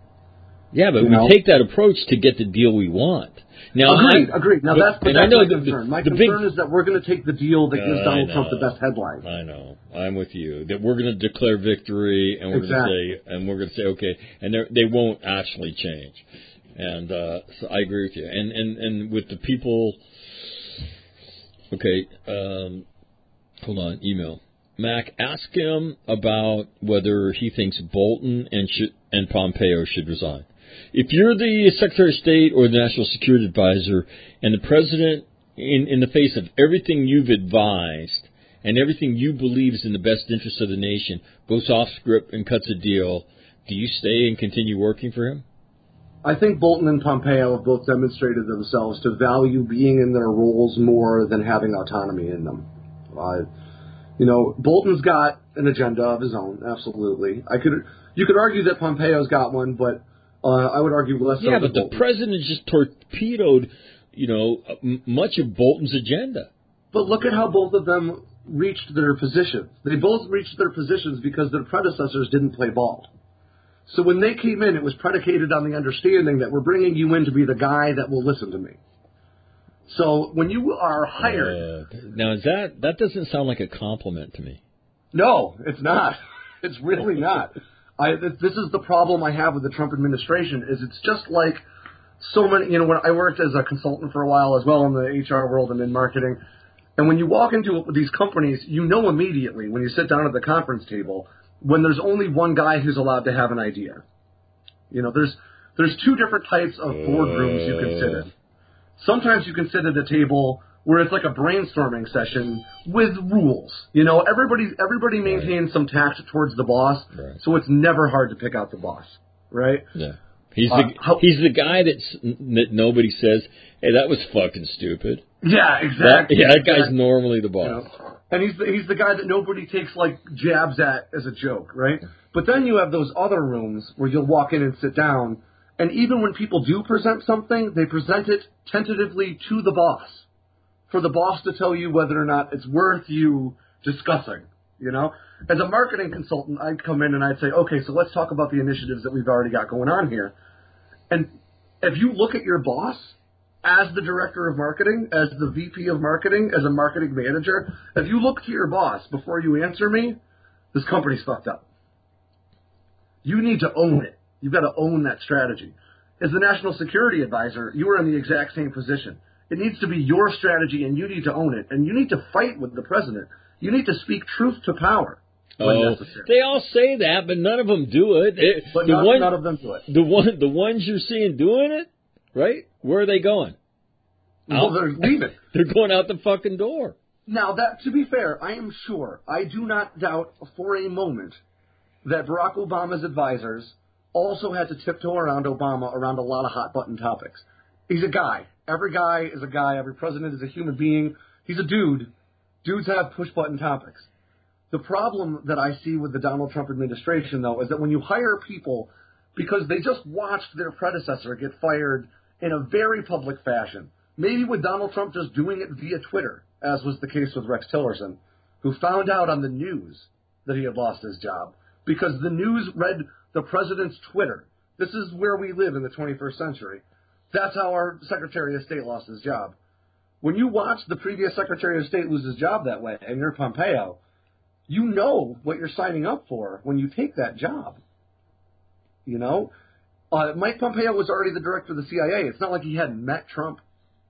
Yeah, but you we know? take that approach to get the deal we want. Now, agreed, I, agreed. Now but, that's, but that's I know my the, concern. My the concern big, is that we're going to take the deal that gives uh, Donald Trump the best headline. I know. I'm with you. That we're going to declare victory, and we're exactly. going to say, and we're going to say, okay, and they won't actually change. And uh, so I agree with you. And and and with the people, okay. Um, hold on, email. Mac, ask him about whether he thinks Bolton and should, and Pompeo should resign. If you're the Secretary of State or the National Security Advisor, and the President, in, in the face of everything you've advised and everything you believe is in the best interest of the nation, goes off script and cuts a deal, do you stay and continue working for him? I think Bolton and Pompeo have both demonstrated themselves to value being in their roles more than having autonomy in them. Uh, you know, Bolton's got an agenda of his own, absolutely. I could, you could argue that Pompeo's got one, but uh, I would argue less. Yeah, so but the Bolton. president just torpedoed, you know, m- much of Bolton's agenda. But look at how both of them reached their positions. They both reached their positions because their predecessors didn't play ball. So when they came in, it was predicated on the understanding that we're bringing you in to be the guy that will listen to me. So when you are hired... Uh, now, is that that doesn't sound like a compliment to me. No, it's not. It's really not. I, this is the problem I have with the Trump administration, is it's just like so many... You know, when I worked as a consultant for a while as well in the H R world and in marketing, and when you walk into these companies, you know immediately when you sit down at the conference table when there's only one guy who's allowed to have an idea. You know, there's there's two different types of boardrooms you can sit in. Sometimes you can sit at a table where it's like a brainstorming session with rules. You know, everybody everybody maintains right. some tact towards the boss, right. so it's never hard to pick out the boss, right? Yeah. He's uh, the how, he's the guy that's that nobody says, "Hey, that was fucking stupid." Yeah, exactly. That, yeah, that guy's exactly. normally the boss. You know? And he's the, he's the guy that nobody takes, like, jabs at as a joke, right? But then you have those other rooms where you'll walk in and sit down, and even when people do present something, they present it tentatively to the boss, for the boss to tell you whether or not it's worth you discussing, you know? As a marketing consultant, I'd come in and I'd say, okay, so let's talk about the initiatives that we've already got going on here. And if you look at your boss as the director of marketing, as the V P of marketing, as a marketing manager, if you look to your boss before you answer me, this company's fucked up. You need to own it. You've got to own that strategy. As the National Security Advisor, you are in the exact same position. It needs to be your strategy, and you need to own it. And you need to fight with the president. You need to speak truth to power when oh, necessary. They all say that, but none of them do it. it but the not, one, none of them do it. The one, the ones you're seeing doing it, right? Where are they going? Well, out. they're leaving. They're going out the fucking door. Now, that to be fair, I am sure, I do not doubt for a moment that Barack Obama's advisors also had to tiptoe around Obama around a lot of hot-button topics. He's a guy. Every guy is a guy. Every president is a human being. He's a dude. Dudes have push-button topics. The problem that I see with the Donald Trump administration, though, is that when you hire people because they just watched their predecessor get fired in a very public fashion, maybe with Donald Trump just doing it via Twitter, as was the case with Rex Tillerson, who found out on the news that he had lost his job because the news read the president's Twitter. This is where we live in the twenty-first century. That's how our Secretary of State lost his job. When you watch the previous Secretary of State lose his job that way, and you're Pompeo, you know what you're signing up for when you take that job. You know? Uh, Mike Pompeo was already the director of the C I A. It's not like he hadn't met Trump.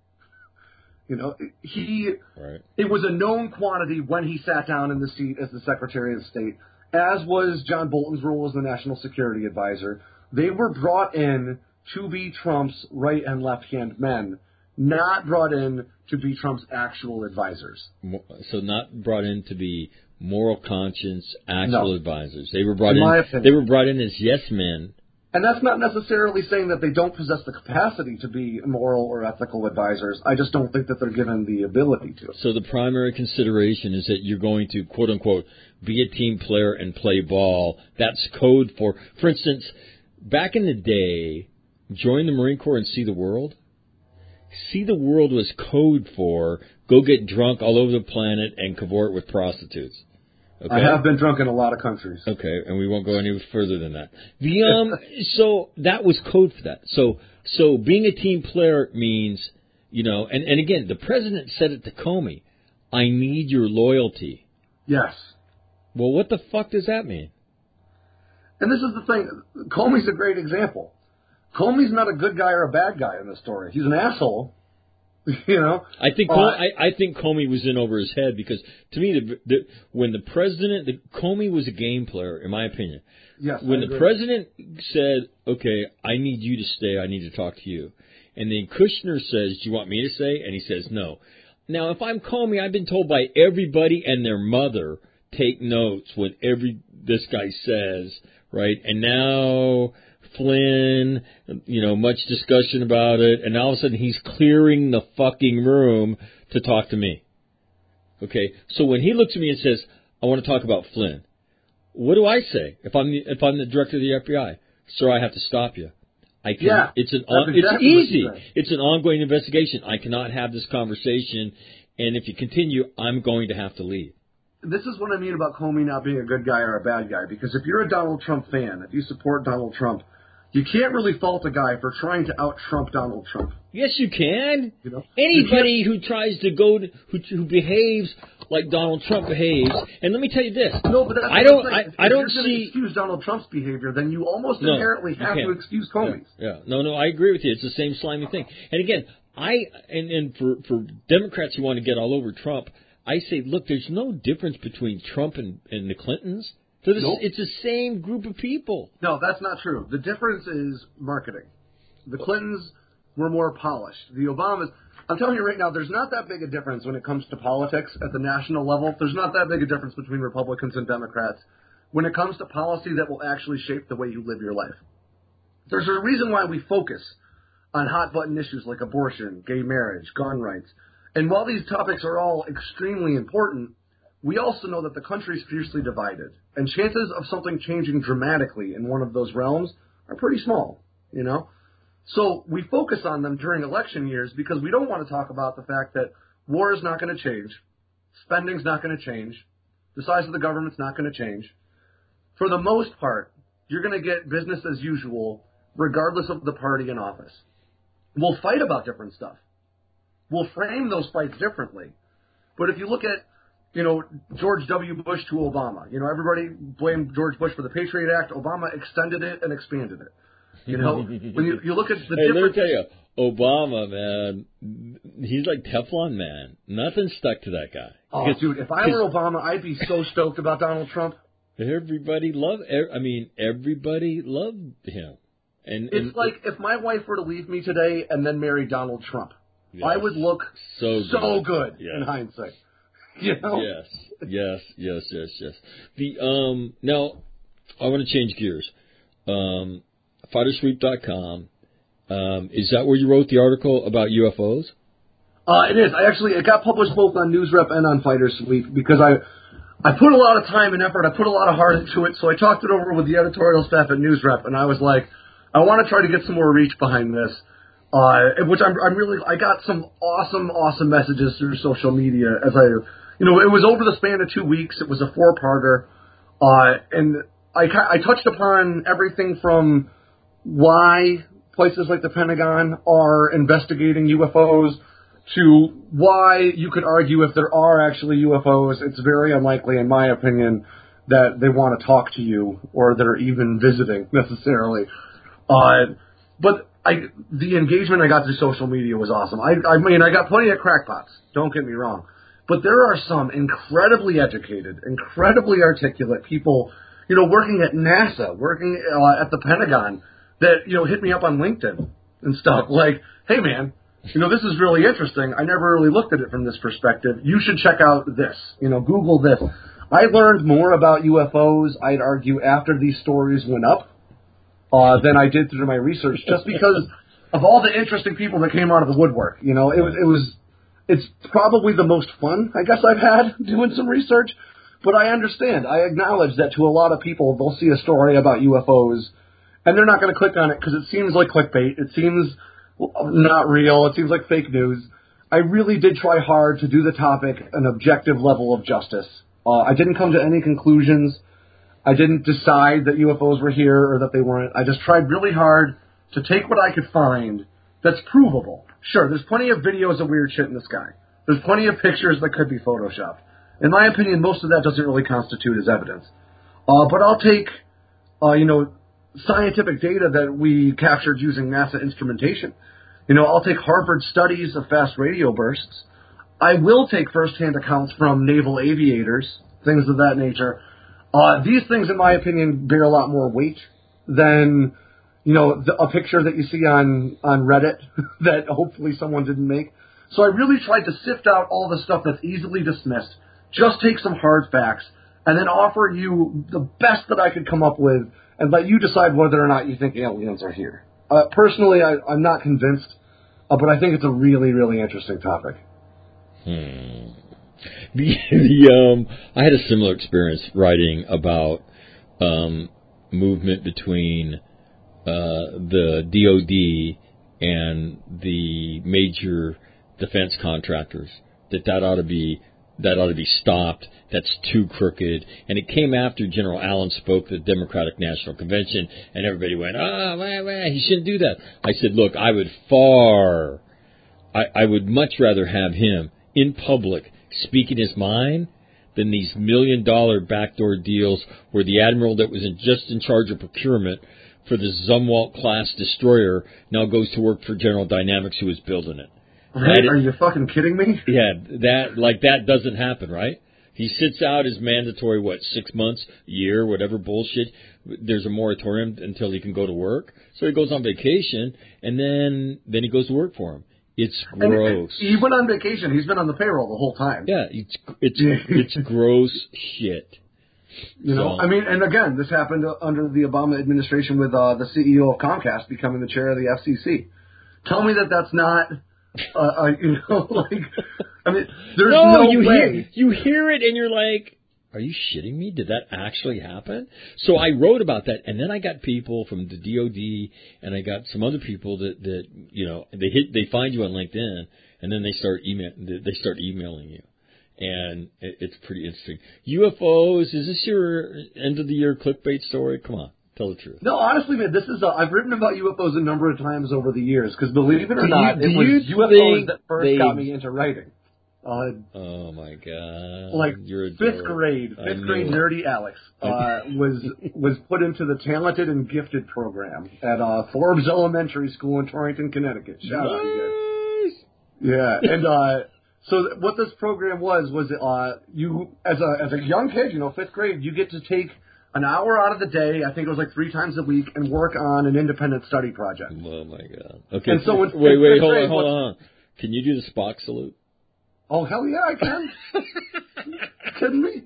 You know, he. Right. It was a known quantity when he sat down in the seat as the Secretary of State, as was John Bolton's role as the National Security Advisor. They were brought in to be Trump's right and left-hand men, not brought in to be Trump's actual advisors. So not brought in to be moral conscience, actual no. advisors. They were brought in. in. My opinion. They were brought in as yes men. And that's not necessarily saying that they don't possess the capacity to be moral or ethical advisors. I just don't think that they're given the ability to. So the primary consideration is that you're going to, quote unquote, be a team player and play ball. That's code for, for instance, back in the day, join the Marine Corps and see the world. See the world was code for go get drunk all over the planet and cavort with prostitutes. Okay? I have been drunk in a lot of countries. Okay, and we won't go any further than that. The um, so that was code for that. So so being a team player means, you know, and, and again, the president said it to Comey, I need your loyalty. Yes. Well, what the fuck does that mean? And this is the thing. Comey's a great example. Comey's not a good guy or a bad guy in this story. He's an asshole, You know, I think uh, I, I think Comey was in over his head because to me, the, the, when the president, the, Comey was a game player, in my opinion. Yes. When I the agree. president said, "Okay, I need you to stay. I need to talk to you," and then Kushner says, "Do you want me to stay?" and he says, "No." Now, if I'm Comey, I've been told by everybody and their mother, take notes what every this guy says, right? And now Flynn, you know, much discussion about it, and all of a sudden he's clearing the fucking room to talk to me. Okay, so when he looks at me and says, "I want to talk about Flynn," what do I say if I'm the, if I'm the director of the F B I? Sir, I have to stop you. I can. Yeah, it's an. that's On, exactly it's easy. what you say. It's an ongoing investigation. I cannot have this conversation, and if you continue, I'm going to have to leave. This is what I mean about Comey not being a good guy or a bad guy. Because if you're a Donald Trump fan, if you support Donald Trump, you can't really fault a guy for trying to out-Trump Donald Trump. Yes, you can. You know? Anybody who tries to go to, who, who behaves like Donald Trump behaves, and let me tell you this. No, but that's I what don't. I'm I, saying. I If don't you're going to see. excuse Donald Trump's behavior, then you almost No, inherently you have can't. to excuse Comey's. Yeah, yeah. No, no, I agree with you. It's the same slimy thing. And again, I and, and for for Democrats who want to get all over Trump, I say, look, there's no difference between Trump and, and the Clintons. So this, Nope. It's the same group of people. No, that's not true. The difference is marketing. The Clintons were more polished. The Obamas, I'm telling you right now, there's not that big a difference when it comes to politics at the national level. There's not that big a difference between Republicans and Democrats when it comes to policy that will actually shape the way you live your life. There's a reason why we focus on hot-button issues like abortion, gay marriage, gun rights. And while these topics are all extremely important, we also know that the country is fiercely divided, and chances of something changing dramatically in one of those realms are pretty small, you know? So we focus on them during election years because we don't want to talk about the fact that war is not going to change, spending's not going to change, the size of the government's not going to change. For the most part, you're going to get business as usual regardless of the party in office. We'll fight about different stuff. We'll frame those fights differently. But if you look at You know, George W. Bush to Obama. You know, everybody blamed George Bush for the Patriot Act. Obama extended it and expanded it. You know, when you, you look at the hey, difference. let me tell you, Obama, man, he's like Teflon man. Nothing stuck to that guy. Oh, dude, if I were Obama, I'd be so stoked about Donald Trump. Everybody loved. I mean, everybody loved him. And it's and, like if my wife were to leave me today and then marry Donald Trump, yes, I would look so good, so good yes. in hindsight. You know? Yes, yes, yes, yes, yes. The um now I want to change gears. Um, fighter sweep dot com. Um, is that where you wrote the article about U F Os? Uh, it is. I actually it got published both on NewsRep and on Fighter Sweep because I I put a lot of time and effort. I put a lot of heart into it. So I talked it over with the editorial staff at NewsRep, and I was like, I want to try to get some more reach behind this. Uh, which I'm, I'm really, I got some awesome, awesome messages through social media as I, you know, it was over the span of two weeks. It was a four-parter. Uh, and I, I touched upon everything from why places like the Pentagon are investigating U F Os to why you could argue if there are actually U F Os, it's very unlikely, in my opinion, that they want to talk to you or that are even visiting necessarily. Uh, but I, the engagement I got through social media was awesome. I, I mean, I got plenty of crackpots, don't get me wrong. But there are some incredibly educated, incredibly articulate people, you know, working at NASA, working uh, at the Pentagon that, you know, hit me up on LinkedIn and stuff. Like, hey, man, you know, this is really interesting. I never really looked at it from this perspective. You should check out this. You know, Google this. I learned more about U F Os, I'd argue, after these stories went up. Uh, than I did through my research, just because of all the interesting people that came out of the woodwork. You know, it was, it was, it's probably the most fun I guess I've had doing some research. But I understand, I acknowledge that to a lot of people, they'll see a story about U F Os, and they're not going to click on it because it seems like clickbait. It seems not real. It seems like fake news. I really did try hard to do the topic an objective level of justice. Uh, I didn't come to any conclusions. I didn't decide that U F Os were here or that they weren't. I just tried really hard to take what I could find that's provable. Sure, there's plenty of videos of weird shit in the sky. There's plenty of pictures that could be photoshopped. In my opinion, most of that doesn't really constitute as evidence. Uh, but I'll take, uh, you know, scientific data that we captured using NASA instrumentation. You know, I'll take Harvard studies of fast radio bursts. I will take firsthand accounts from naval aviators, things of that nature. Uh, these things, in my opinion, bear a lot more weight than, you know, the, a picture that you see on, on Reddit that hopefully someone didn't make. So I really tried to sift out all the stuff that's easily dismissed, just take some hard facts, and then offer you the best that I could come up with and let you decide whether or not you think aliens are here. Uh, personally, I, I'm not convinced, uh, but I think it's a really, really interesting topic. Hmm. The, the um, I had a similar experience writing about um, movement between uh, the D O D and the major defense contractors. That that ought to be that ought to be stopped. That's too crooked. And it came after General Allen spoke at the Democratic National Convention, and everybody went, "Ah, oh, wah, wah, he shouldn't do that." I said, "Look, I would far, I, I would much rather have him in public speaking his mind than these million dollar backdoor deals where the admiral that was in, just in charge of procurement for the Zumwalt class destroyer now goes to work for General Dynamics, who is building it." Right? Are you fucking kidding me? Yeah, that like that doesn't happen, right? He sits out his mandatory, what, six months, year, whatever bullshit. There's a moratorium until he can go to work. So he goes on vacation, and then then he goes to work for him. It's gross. And he went on vacation. He's been on the payroll the whole time. Yeah, it's it's it's gross shit. You know, so. I mean, and again, this happened under the Obama administration with uh, the C E O of Comcast becoming the chair of the F C C. Tell me that that's not, uh, uh, you know, like, I mean, there's no, no you way. Hear, you hear it and you're like, are you shitting me? Did that actually happen? So I wrote about that, and then I got people from the D O D, and I got some other people that, that you know, they hit, they find you on LinkedIn, and then they start email, they start emailing you, and it, it's pretty interesting. U F Os, is this your end of the year clickbait story? Come on, tell the truth. No, honestly, man, this is. A, I've written about U F Os a number of times over the years because, believe it or do not, you, it was U F Os that first they, got me into writing. Uh, oh my God! Like You're a fifth dork. grade, fifth grade nerdy Alex uh, was was put into the Talented and Gifted program at uh, Forbes Elementary School in Torrington, Connecticut. Shout nice. out, you guys! Yeah, and uh, so th- what this program was was uh, you as a as a young kid, you know, fifth grade, you get to take an hour out of the day. I think it was like three times a week, and work on an independent study project. Oh my God! Okay, and so when, wait, wait, hold on, hold on. Can you do the Spock salute? Oh hell yeah, I can! Kidding me?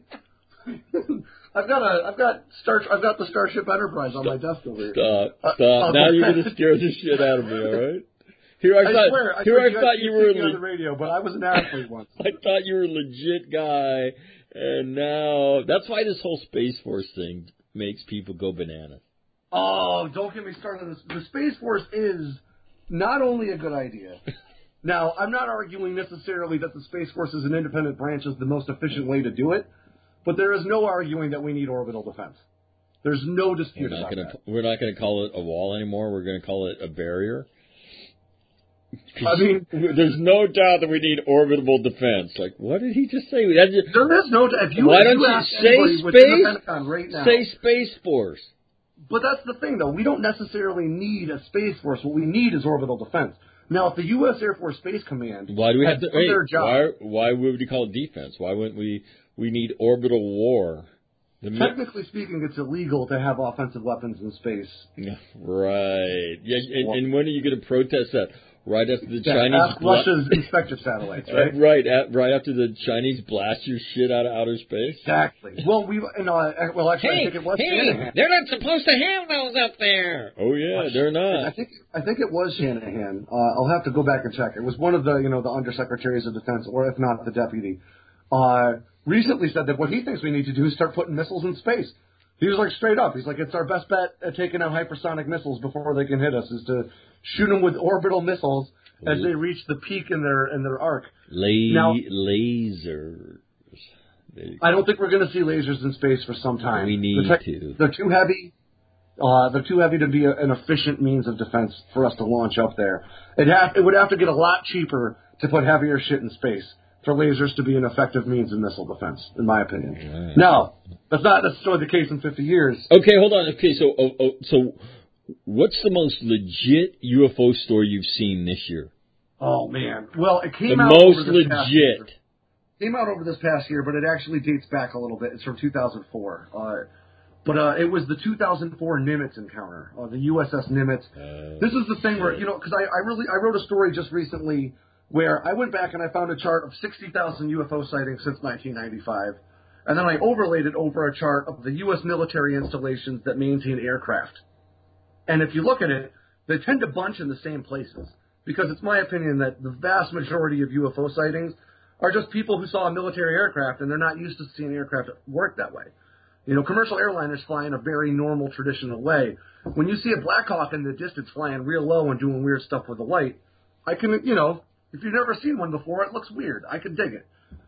I've got a, I've got Star, I've got the Starship Enterprise on my desk over here. Stop, stop! Uh, now you're gonna scare the shit out of me, all right? Here I, I thought, swear, I here swear I thought you were le- on the radio, but I was an athlete once. I thought you were a legit guy, and now that's why this whole Space Force thing makes people go bananas. Oh, don't get me started on this. The Space Force is not only a good idea. Now, I'm not arguing necessarily that the Space Force as an independent branch is the most efficient way to do it, but there is no arguing that we need orbital defense. There's no dispute we're not about gonna, that. We're not going to call it a wall anymore. We're going to call it a barrier. I mean, there's no doubt that we need orbital defense. Like, what did he just say? Just, there is no doubt. If you, why if don't you, you ask say space? Within the space? Pentagon right now, say Space Force. But that's the thing, though. We don't necessarily need a Space Force. What we need is orbital defense. Now, if the U S Air Force Space Command why do we have to? done their Wait, job, why? Why would we call it defense? Why wouldn't we? We need orbital war. The technically speaking, it's illegal to have offensive weapons in space. Right. Yeah. And, and when are you going to protest that? Right after the yeah, Chinese ask bla- Russia's inspector satellites, right? right. At, right after the Chinese blast your shit out of outer space. Exactly. Well, we. You know, well, actually, hey, I think it was. Hey, Shanahan. they're not supposed to have those up there. Oh yeah, they're not. I think I think it was Shanahan. Uh, I'll have to go back and check. It was one of the you know the undersecretaries of defense, or if not the deputy. Uh, recently said that what he thinks we need to do is start putting missiles in space. He was like straight up. He's like, it's our best bet at taking out hypersonic missiles before they can hit us is to shoot them with orbital missiles as they reach the peak in their in their arc. La- now, lasers. I don't think we're going to see lasers in space for some time. We need they're, to. They're too heavy. Uh, they're too heavy to be a, an efficient means of defense for us to launch up there. It have it would have to get a lot cheaper to put heavier shit in space for lasers to be an effective means of missile defense, in my opinion. Right. Now, that's not necessarily the case in fifty years. Okay, hold on. Okay, so oh, oh, so What's the most legit U F O story you've seen this year? Oh, man. Well, it came the out most over this past year. legit. Came out over this past year, but it actually dates back a little bit. It's from two thousand four. Uh, but uh, it was the two thousand four Nimitz encounter, uh, the U S S Nimitz. Uh, this is the thing where, you know, because I, I really, I wrote a story just recently where I went back and I found a chart of sixty thousand U F O sightings since nineteen ninety-five. And then I overlaid it over a chart of the U S military installations that maintain aircraft. And if you look at it, they tend to bunch in the same places. Because it's my opinion that the vast majority of U F O sightings are just people who saw a military aircraft and they're not used to seeing aircraft work that way. You know, commercial airliners fly in a very normal, traditional way. When you see a Black Hawk in the distance flying real low and doing weird stuff with the light, I can, you know, if you've never seen one before, it looks weird. I can dig it.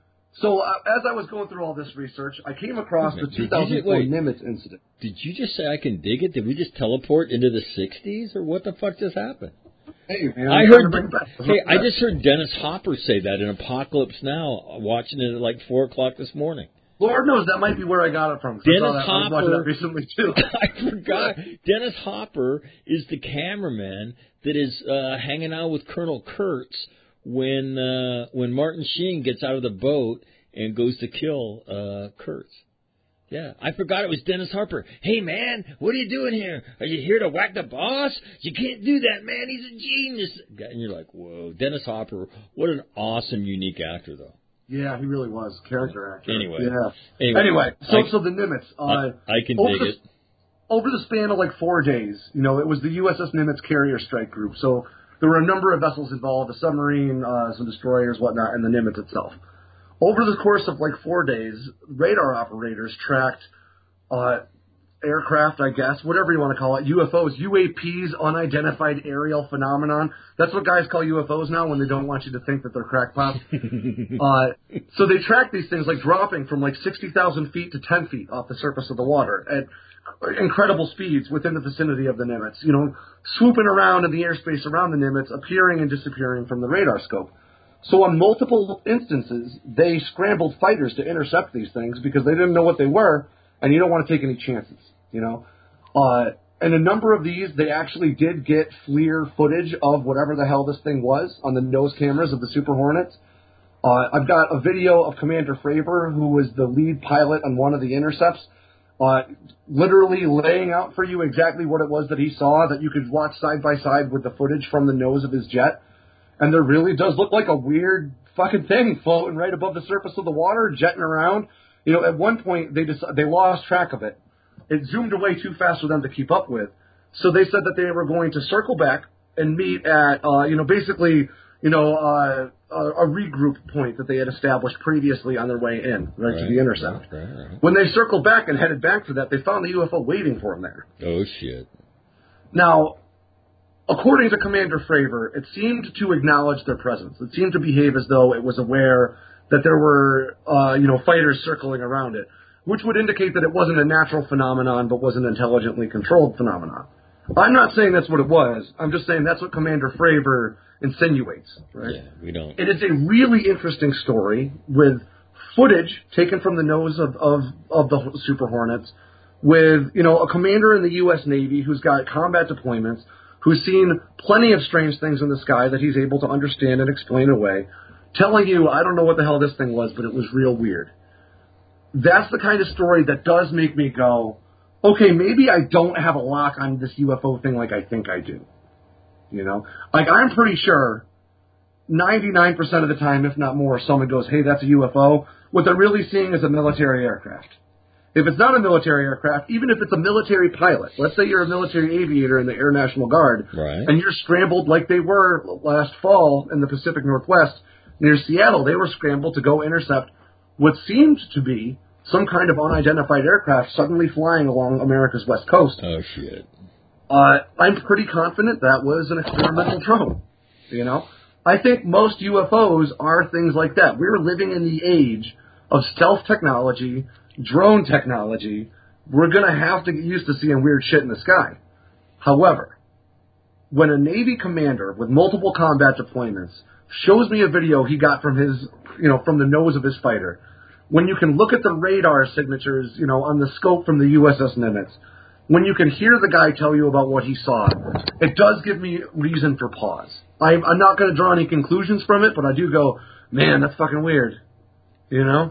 So uh, as I was going through all this research, I came across the two thousand four Nimitz incident. Did you just say I can dig it? Did we just teleport into the sixties, or what the fuck just happened? Hey, man, I heard. Hey, I just heard Dennis Hopper say that in Apocalypse Now, watching it at like four o'clock this morning. Lord knows that might be where I got it from. Dennis I, that, Hopper. I was watching that recently too. I forgot. Dennis Hopper is the cameraman that is uh, hanging out with Colonel Kurtz when uh, when Martin Sheen gets out of the boat and goes to kill uh, Kurtz. Yeah, I forgot it was Dennis Hopper. Hey, man, what are you doing here? Are you here to whack the boss? You can't do that, man. He's a genius. And you're like, whoa, Dennis Hopper. What an awesome, unique actor, though. Yeah, he really was. Character actor. Anyway. Yeah. Anyway, anyway so, I, so the Nimitz. Uh, I, I can dig the, it. Over the span of like four days, you know, it was the U S S Nimitz carrier strike group. So there were a number of vessels involved, a submarine, uh, some destroyers, whatnot, and the Nimitz itself. Over the course of like four days, radar operators tracked uh, aircraft, I guess, whatever you want to call it, U F Os, U A Ps, unidentified aerial phenomenon. That's what guys call U F Os now when they don't want you to think that they're crackpots. uh, so they track these things like dropping from like sixty thousand feet to ten feet off the surface of the water at incredible speeds within the vicinity of the Nimitz. You know, swooping around in the airspace around the Nimitz, appearing and disappearing from the radar scope. So on multiple instances, they scrambled fighters to intercept these things because they didn't know what they were, and you don't want to take any chances, you know. Uh, and a number of these, they actually did get FLIR footage of whatever the hell this thing was on the nose cameras of the Super Hornets. Uh, I've got a video of Commander Fravor, who was the lead pilot on one of the intercepts, uh, literally laying out for you exactly what it was that he saw, that you could watch side by side with the footage from the nose of his jet. And there really does look like a weird fucking thing floating right above the surface of the water, jetting around. You know, at one point, they just, they lost track of it. It zoomed away too fast for them to keep up with. So they said that they were going to circle back and meet at, uh, you know, basically, you know, uh, a, a regroup point that they had established previously on their way in, right, right to the intercept. Right, right, right. When they circled back and headed back to that, they found the U F O waiting for them there. Oh, shit. Now, according to Commander Fravor, it seemed to acknowledge their presence. It seemed to behave as though it was aware that there were, uh, you know, fighters circling around it, which would indicate that it wasn't a natural phenomenon, but was an intelligently controlled phenomenon. I'm not saying that's what it was. I'm just saying that's what Commander Fravor insinuates, right? Yeah, we don't. It is a really interesting story with footage taken from the nose of, of, of the Super Hornets, with, you know, a commander in the U S Navy who's got combat deployments, who's seen plenty of strange things in the sky that he's able to understand and explain away, telling you, I don't know what the hell this thing was, but it was real weird. That's the kind of story that does make me go, okay, maybe I don't have a lock on this U F O thing like I think I do. You know? Like, I'm pretty sure ninety-nine percent of the time, if not more, someone goes, hey, that's a U F O. What they're really seeing is a military aircraft. If it's not a military aircraft, even if it's a military pilot, let's say you're a military aviator in the Air National Guard, right, and you're scrambled like they were last fall in the Pacific Northwest near Seattle. They were scrambled to go intercept what seemed to be some kind of unidentified aircraft suddenly flying along America's west coast. Oh, shit. Uh, I'm pretty confident that was an experimental drone, you know? I think most U F Os are things like that. We're living in the age of stealth technology, drone technology. We're going to have to get used to seeing weird shit in the sky. However, when a Navy commander with multiple combat deployments shows me a video he got from his, you know, from the nose of his fighter, when you can look at the radar signatures, you know, on the scope from the U S S Nimitz, when you can hear the guy tell you about what he saw, it does give me reason for pause. I'm, I'm not going to draw any conclusions from it, but I do go, man, that's fucking weird. You know?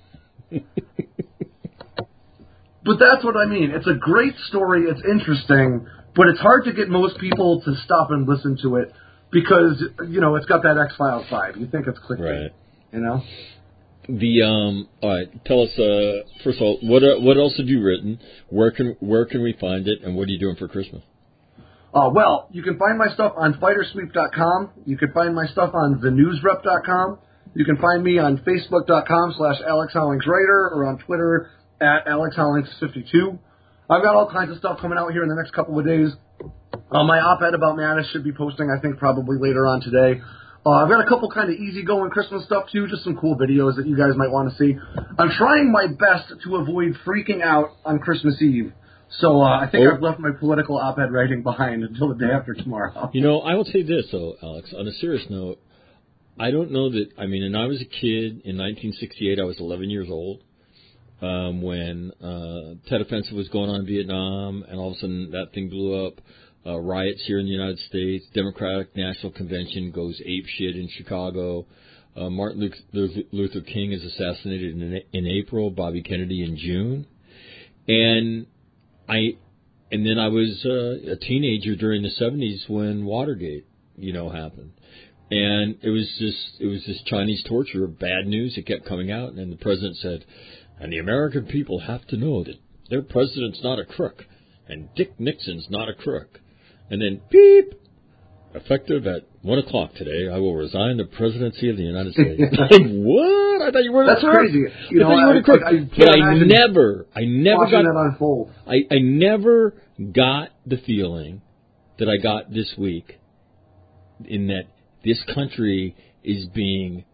But that's what I mean. It's a great story. It's interesting, but it's hard to get most people to stop and listen to it because, you know, it's got that X-Files vibe. You think it's clickbait. Right. You know? The um, all right. Tell us uh, first of all, what uh, what else have you written? Where can where can we find it? And what are you doing for Christmas? Uh, well, you can find my stuff on fighter sweep dot com. You can find my stuff on the news rep dot com. You can find me on facebook dot com slash Alex Hollings Writer or on Twitter at Alex Hollings fifty-two. I've got all kinds of stuff coming out here in the next couple of days. Uh, my op-ed about Mattis should be posting, I think, probably later on today. Uh, I've got a couple kind of easygoing Christmas stuff, too, just some cool videos that you guys might want to see. I'm trying my best to avoid freaking out on Christmas Eve. So uh, I think oh. I've left my political op-ed writing behind until the day after tomorrow. You know, I will say this, though, Alex, on a serious note, I don't know that, I mean, and I was a kid in nineteen sixty-eight, I was eleven years old, um, when uh, Tet Offensive was going on in Vietnam, and all of a sudden that thing blew up. Uh, riots here in the United States, Democratic National Convention goes apeshit in Chicago. Uh, Martin Luther, Luther King is assassinated in, in April, Bobby Kennedy in June. And I, and then I was uh, a teenager during the seventies when Watergate, you know, happened. And it was just, it was this Chinese torture of bad news that kept coming out. And the president said, and the American people have to know that their president's not a crook. And Dick Nixon's not a crook. And then, beep, effective at one o'clock today, I will resign the presidency of the United States. What? I thought you were That's a crook. crazy. You I know, thought you were I, a crook. I, I but I never, I never got, that unfold. I, I never got the feeling that I got this week in that this country is being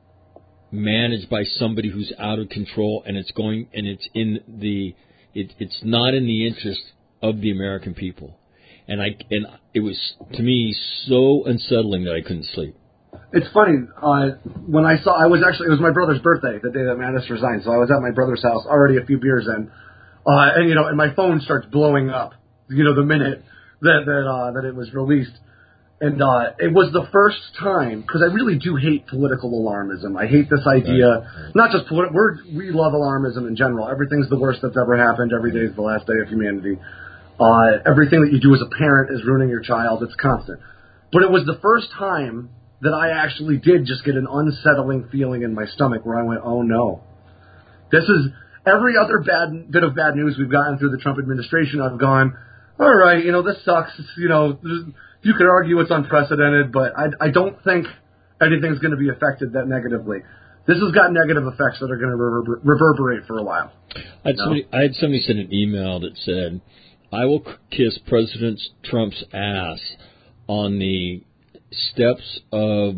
managed by somebody who's out of control, and it's going, and it's in the, it, it's not in the interest of the American people. And I and it was, to me, so unsettling that I couldn't sleep. It's funny. Uh, when I saw, I was actually, it was my brother's birthday, the day that Mattis resigned. So I was at my brother's house, already a few beers in. Uh, and, you know, and my phone starts blowing up, you know, the minute that that, uh, that it was released. And uh, it was the first time, because I really do hate political alarmism. I hate this idea, right. Not just political, we're, we love alarmism in general. Everything's the worst that's ever happened. Every day is the last day of humanity. Uh, everything that you do as a parent is ruining your child. It's constant. But it was the first time that I actually did just get an unsettling feeling in my stomach where I went, oh no. This is every other bad bit of bad news we've gotten through the Trump administration. I've gone, all right, you know, this sucks. It's, you know, you could argue it's unprecedented, but I, I don't think anything's going to be affected that negatively. This has got negative effects that are going to reverber- reverberate for a while. I had, somebody, I had somebody send an email that said, I will kiss President Trump's ass on the steps of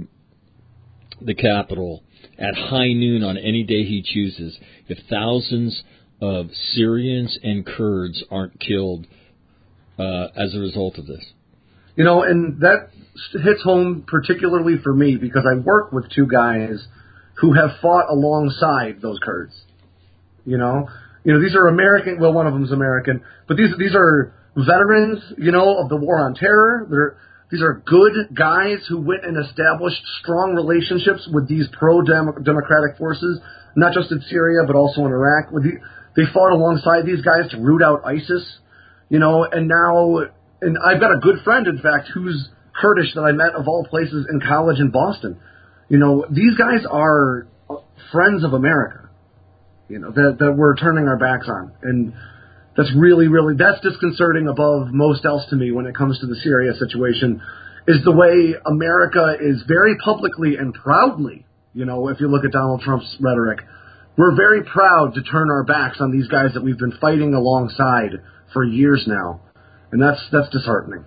the Capitol at high noon on any day he chooses if thousands of Syrians and Kurds aren't killed uh, as a result of this. You know, and that hits home particularly for me because I work with two guys who have fought alongside those Kurds. You know? You know, these are American, well, one of them's American, but these these are veterans, you know, of the war on terror. They're, these are good guys who went and established strong relationships with these pro-democratic forces, not just in Syria, but also in Iraq. With the, they fought alongside these guys to root out ISIS, you know, and now, and I've got a good friend, in fact, who's Kurdish that I met, of all places, in college in Boston. You know, these guys are friends of America. You know, that, that we're turning our backs on. And that's really, really, that's disconcerting above most else to me when it comes to the Syria situation, is the way America is very publicly and proudly, you know, if you look at Donald Trump's rhetoric, we're very proud to turn our backs on these guys that we've been fighting alongside for years now. And that's that's disheartening.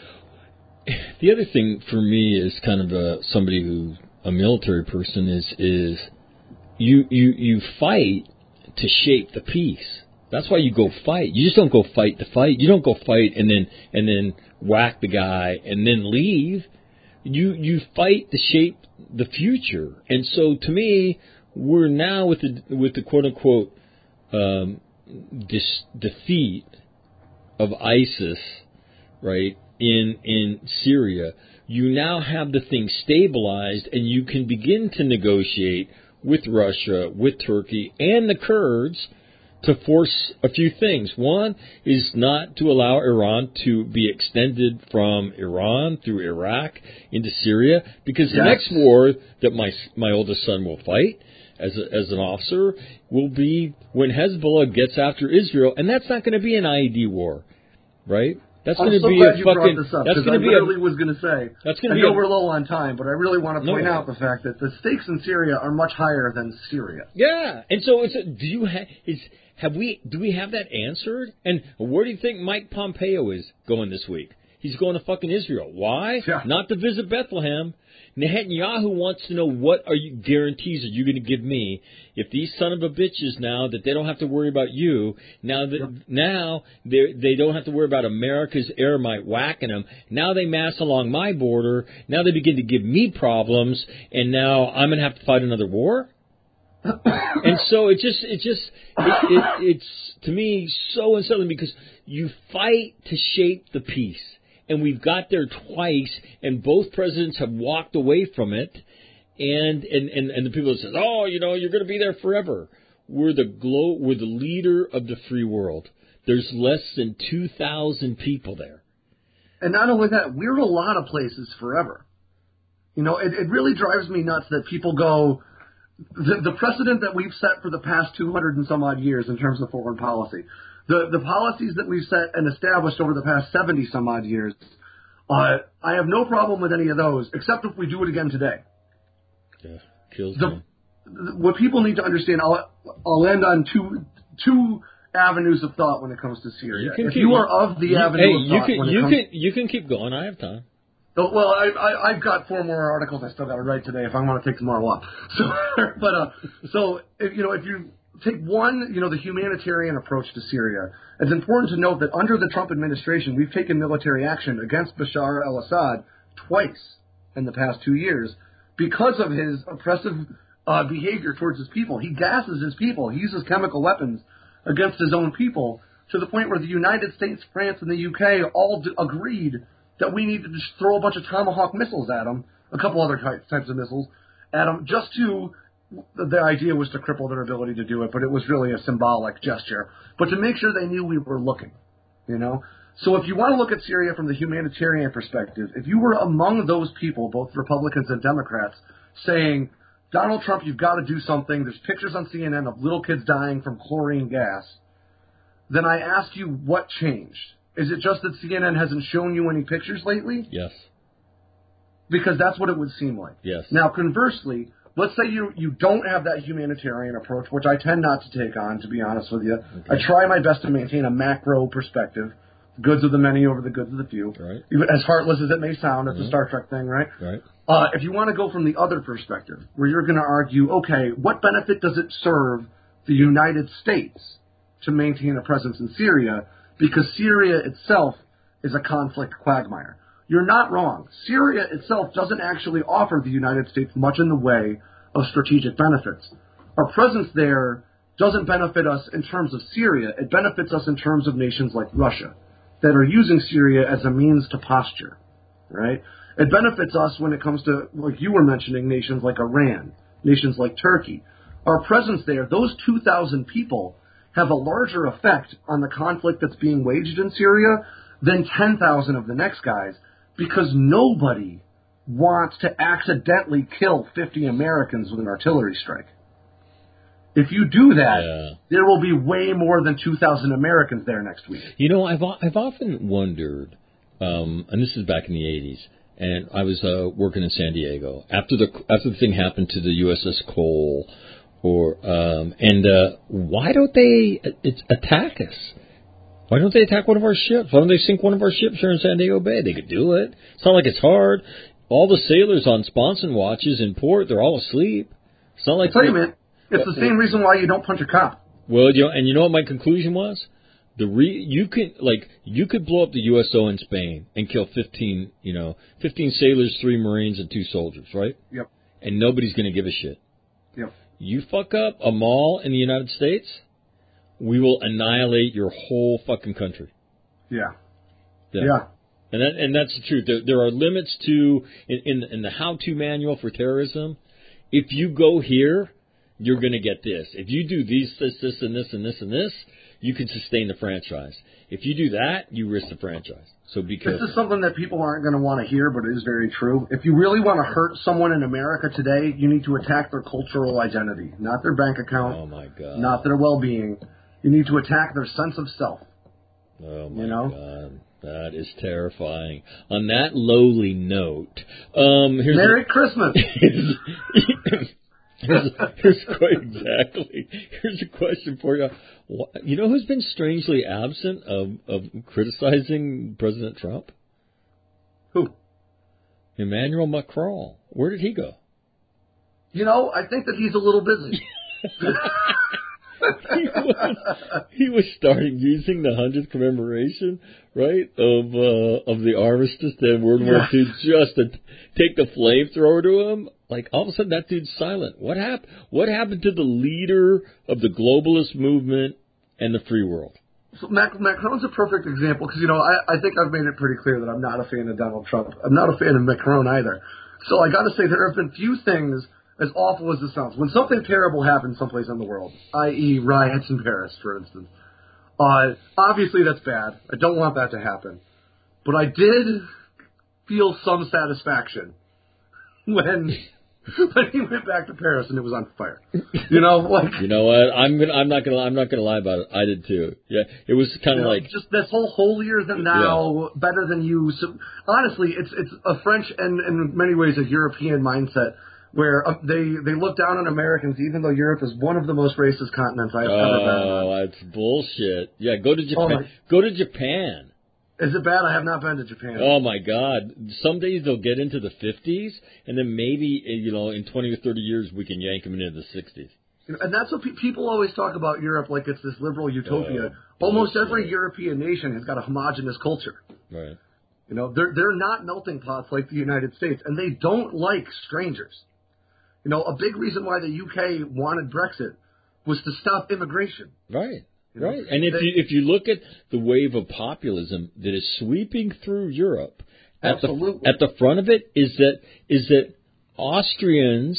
The other thing for me is kind of a, somebody who, a military person, is is you you you fight to shape the peace. That's why you go fight. You just don't go fight to fight. You don't go fight and then and then whack the guy and then leave. You you fight to shape the future. And so to me, we're now with the with the quote unquote um, dis, defeat of ISIS, right, in in Syria, you now have the thing stabilized, and you can begin to negotiate with Russia, with Turkey, and the Kurds to force a few things. One is not to allow Iran to be extended from Iran through Iraq into Syria, because the Yes. next war that my my oldest son will fight as a, as an officer will be when Hezbollah gets after Israel, and that's not going to be an I E D war, right? That's I'm going to so be glad a you fucking. brought this up, That's because going I to be literally a. was going to say, That's going I to be know a, we're low on time, but I really want to No. point out the fact that the stakes in Syria are much higher than Syria. Yeah, and so it's. A, do you have? Is have we? Do we have that answered? And where do you think Mike Pompeo is going this week? He's going to fucking Israel. Why? Yeah. Not to visit Bethlehem. Netanyahu wants to know, what are you guarantees are you going to give me if these son of a bitches, now that they don't have to worry about you, now that Yep. now they they don't have to worry about America's air might whacking them. Now they mass along my border. Now they begin to give me problems, and now I'm going to have to fight another war. And so it just, it just, it, it, it's to me so unsettling, because you fight to shape the peace, and we've got there twice, and both presidents have walked away from it, and and and, and the people that say, oh, you know, you're going to be there forever. We're the glo- we're the leader of the free world. There's less than two thousand people there. And not only that, we're a lot of places forever. You know, it, it really drives me nuts that people go, the, the precedent that we've set for the past two hundred and some odd years in terms of foreign policy, the, the policies that we've set and established over the past seventy some odd years, uh, I have no problem with any of those, except if we do it again today. Yeah, kills The, me. what people need to understand, I'll, I'll end on two two avenues of thought when it comes to Syria. You can if keep, you are of the you, avenue hey, of you thought can when it you comes can you can keep going. I have time. Oh, well, I, I, I've got four more articles I still got to write today if I want to take tomorrow off. So, but uh, so if, you know, if you take one, you know, the humanitarian approach to Syria, it's important to note that under the Trump administration, we've taken military action against Bashar al-Assad twice in the past two years because of his oppressive uh, behavior towards his people. He gasses his people. He uses chemical weapons against his own people, to the point where the United States, France, and the U K all d- agreed that we need to just throw a bunch of Tomahawk missiles at them, a couple other types, types of missiles at them, just to, the idea was to cripple their ability to do it, but it was really a symbolic gesture. But to make sure they knew we were looking, you know? So if you want to look at Syria from the humanitarian perspective, if you were among those people, both Republicans and Democrats, saying, Donald Trump, you've got to do something, there's pictures on C N N of little kids dying from chlorine gas, then I ask you, what changed? Is it just that C N N hasn't shown you any pictures lately? Yes. Because that's what it would seem like. Yes. Now, conversely, let's say you you don't have that humanitarian approach, which I tend not to take on, to be honest with you. Okay. I try my best to maintain a macro perspective, goods of the many over the goods of the few. Right. Even as heartless as it may sound, it's Mm-hmm. a Star Trek thing, right? Right. Uh, if you want to go from the other perspective, where you're going to argue, okay, what benefit does it serve the United States to maintain a presence in Syria, because Syria itself is a conflict quagmire? You're not wrong. Syria itself doesn't actually offer the United States much in the way of strategic benefits. Our presence there doesn't benefit us in terms of Syria. It benefits us in terms of nations like Russia that are using Syria as a means to posture, right? It benefits us when it comes to, like you were mentioning, nations like Iran, nations like Turkey. Our presence there, those two thousand people have a larger effect on the conflict that's being waged in Syria than ten thousand of the next guys, because nobody wants to accidentally kill fifty Americans with an artillery strike. If you do that, Yeah. there will be way more than two thousand Americans there next week. You know, I've I've often wondered, um, and this is back in the eighties, and I was uh, working in San Diego after the after the thing happened to the U S S Cole, or um, and uh, why don't they it's, attack us? Why don't they attack one of our ships? Why don't they sink one of our ships here in San Diego Bay? They could do it. It's not like it's hard. All the sailors on sponson watches in port, they're all asleep. It's not like I'll tell you, they- man, it's the same reason why you don't punch a cop. Well, you know, and you know what my conclusion was? The re, you could like you could blow up the U S O in Spain and kill fifteen, you know, fifteen sailors, three Marines, and two soldiers, right? Yep. And nobody's going to give a shit. Yep. You fuck up a mall in the United States, we will annihilate your whole fucking country. Yeah. Yeah. Yeah. And that, and that's the truth. There, there are limits to in, in in the how-to manual for terrorism. If you go here, you're going to get this. If you do these, this, this, and this, and this, and this, you can sustain the franchise. If you do that, you risk the franchise. So be careful. This is something that people aren't going to want to hear, but it is very true. If you really want to hurt someone in America today, you need to attack their cultural identity, not their bank account, Oh my God. not their well-being. You need to attack their sense of self. Oh my you know? God. That is terrifying. On that lowly note, um, here's Merry a, Christmas. here's, here's quite exactly. Here's a question for you. You know who's been strangely absent of, of criticizing President Trump? Who? Emmanuel Macron. Where did he go? You know, I think that he's a little busy. he, was, he was starting using the hundredth commemoration, right, of uh, of the armistice to World War Yeah. Two, just to take the flamethrower to him. Like all of a sudden, that dude's silent. What happened? What happened to the leader of the globalist movement and the free world? So Mac- Macron's a perfect example because, you know, I, I think I've made it pretty clear that I'm not a fan of Donald Trump. I'm not a fan of Macron either. So I got to say there have been few things, as awful as this sounds, when something terrible happens someplace in the world, that is riots in Paris, for instance, uh, obviously that's bad. I don't want that to happen. But I did feel some satisfaction when when he went back to Paris and it was on fire. You know, like You know what? I'm gonna. I'm not gonna. I'm not gonna lie about it. I did too. Yeah, it was kind you of know, like just this whole holier than thou, better than you. So, honestly, it's it's a French and in many ways a European mindset where uh, they they look down on Americans, even though Europe is one of the most racist continents I've ever been on. Oh, that's bullshit. Yeah, go to Japan. Oh, my- Go to Japan. Is it bad? I have not been to Japan. Oh my God! Some days they'll get into the fifties, and then maybe you know in twenty or thirty years we can yank them into the sixties. And that's what pe- people always talk about Europe like it's this liberal utopia. Oh, Almost bullshit. every European nation has got a homogenous culture. Right. You know, they're they're not melting pots like the United States, and they don't like strangers. You know, a big reason why the U K wanted Brexit was to stop immigration. Right. You know, Right. And if they- you if you look at the wave of populism that is sweeping through Europe, at Absolutely. the at the front of it is that is that Austrians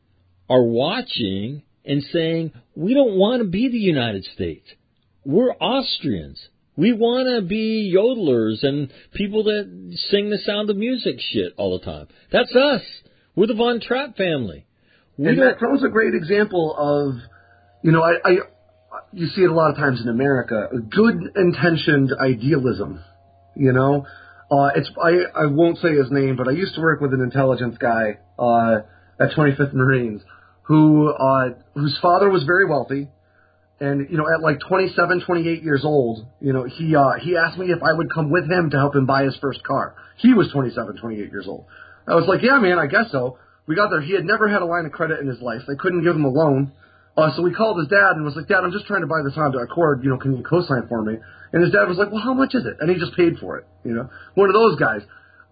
are watching and saying, we don't want to be the United States. We're Austrians. We want to be yodelers and people that sing the Sound of Music shit all the time. That's us. We're the Von Trapp family. We and don't, Macron's a great example of, you know, I, I you see it a lot of times in America, good intentioned idealism. You know, uh, it's I I won't say his name, but I used to work with an intelligence guy uh, at twenty-fifth Marines who uh, whose father was very wealthy. And, you know, at like twenty-seven, twenty-eight years old, you know, he uh, he asked me if I would come with him to help him buy his first car. He was twenty-seven, twenty-eight years old. I was like, yeah, man, I guess so. We got there. He had never had a line of credit in his life. They couldn't give him a loan. Uh, so we called his dad and was like, Dad, I'm just trying to buy this Honda Accord. You know, can you co-sign for me? And his dad was like, well, how much is it? And he just paid for it. You know, one of those guys.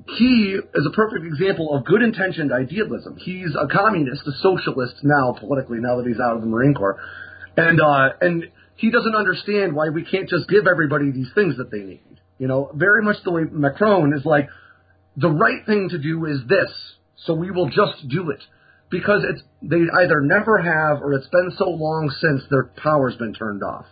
He is a perfect example of good-intentioned idealism. He's a communist, a socialist now politically, now that he's out of the Marine Corps. And uh, and he doesn't understand why we can't just give everybody these things that they need. You know, very much the way Macron is like, the right thing to do is this, so we will just do it. Because it's they either never have or it's been so long since their power's been turned off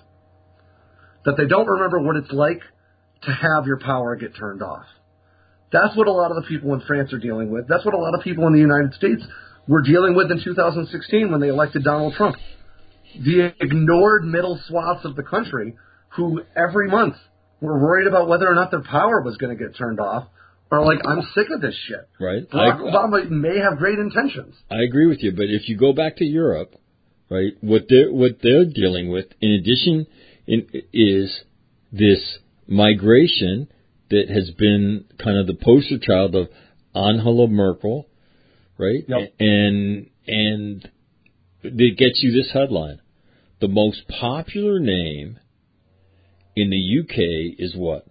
that they don't remember what it's like to have your power get turned off. That's what a lot of the people in France are dealing with. That's what a lot of people in the United States were dealing with in two thousand sixteen when they elected Donald Trump. The ignored middle swaths of the country who every month were worried about whether or not their power was going to get turned off are like, I'm sick of this shit. right. Barack I- Obama may have great intentions. I agree with you, but if you go back to Europe, right, what they're what they're dealing with, in addition, in, is this migration that has been kind of the poster child of Angela Merkel, right, Yep. and and it gets you this headline: the most popular name in the U K is what?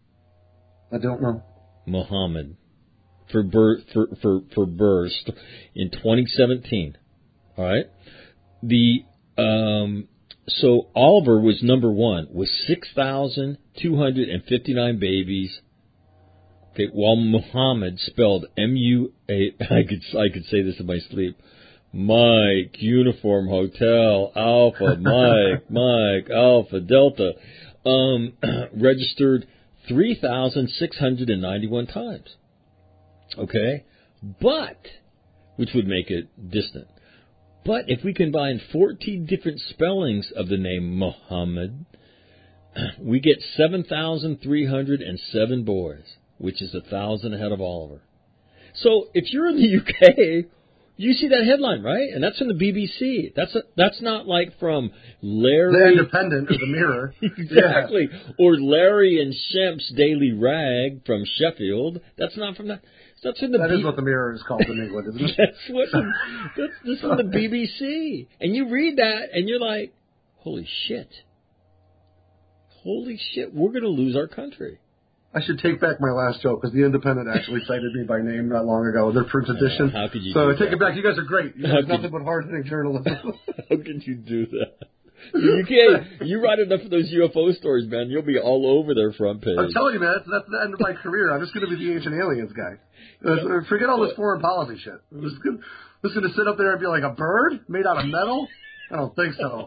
I don't know. Muhammad. For birth, for, for, for birth in twenty seventeen. All right. The, um, so Oliver was number one with six thousand two hundred fifty-nine babies. Okay, while Muhammad, spelled M U A, I could I could say this in my sleep. Mike, Uniform, Hotel, Alpha, Mike, Mike, Alpha, Delta, um, registered three thousand six hundred ninety-one times. Okay? But, which would make it distant. But if we combine fourteen different spellings of the name Muhammad, we get seven thousand three hundred seven boys, which is a thousand ahead of Oliver. So if you're in the U K, you see that headline, right? And that's from the B B C. That's a, that's not like from Larry... The Independent or the Mirror. Exactly. Yeah. Or Larry and Shemp's Daily Rag from Sheffield. That's not from that. That's in the that B- is what the Mirror is called in England, isn't it? That's what the, that's, that's from the B B C. And you read that and you're like, holy shit. Holy shit, we're going to lose our country. I should take back my last joke because the Independent actually cited me by name not long ago. Their print edition. Uh, how could you so do I take that? it back. You guys are great. You guys nothing but hard-hitting journalism. How could you do that? You can't. You write enough of those U F O stories, man. You'll be all over their front page. I'm telling you, man. That's, that's the end of my career. I'm just going to be the ancient aliens guy. Uh, forget all this foreign policy shit. I'm just going to sit up there and be like a bird made out of metal. I don't think so.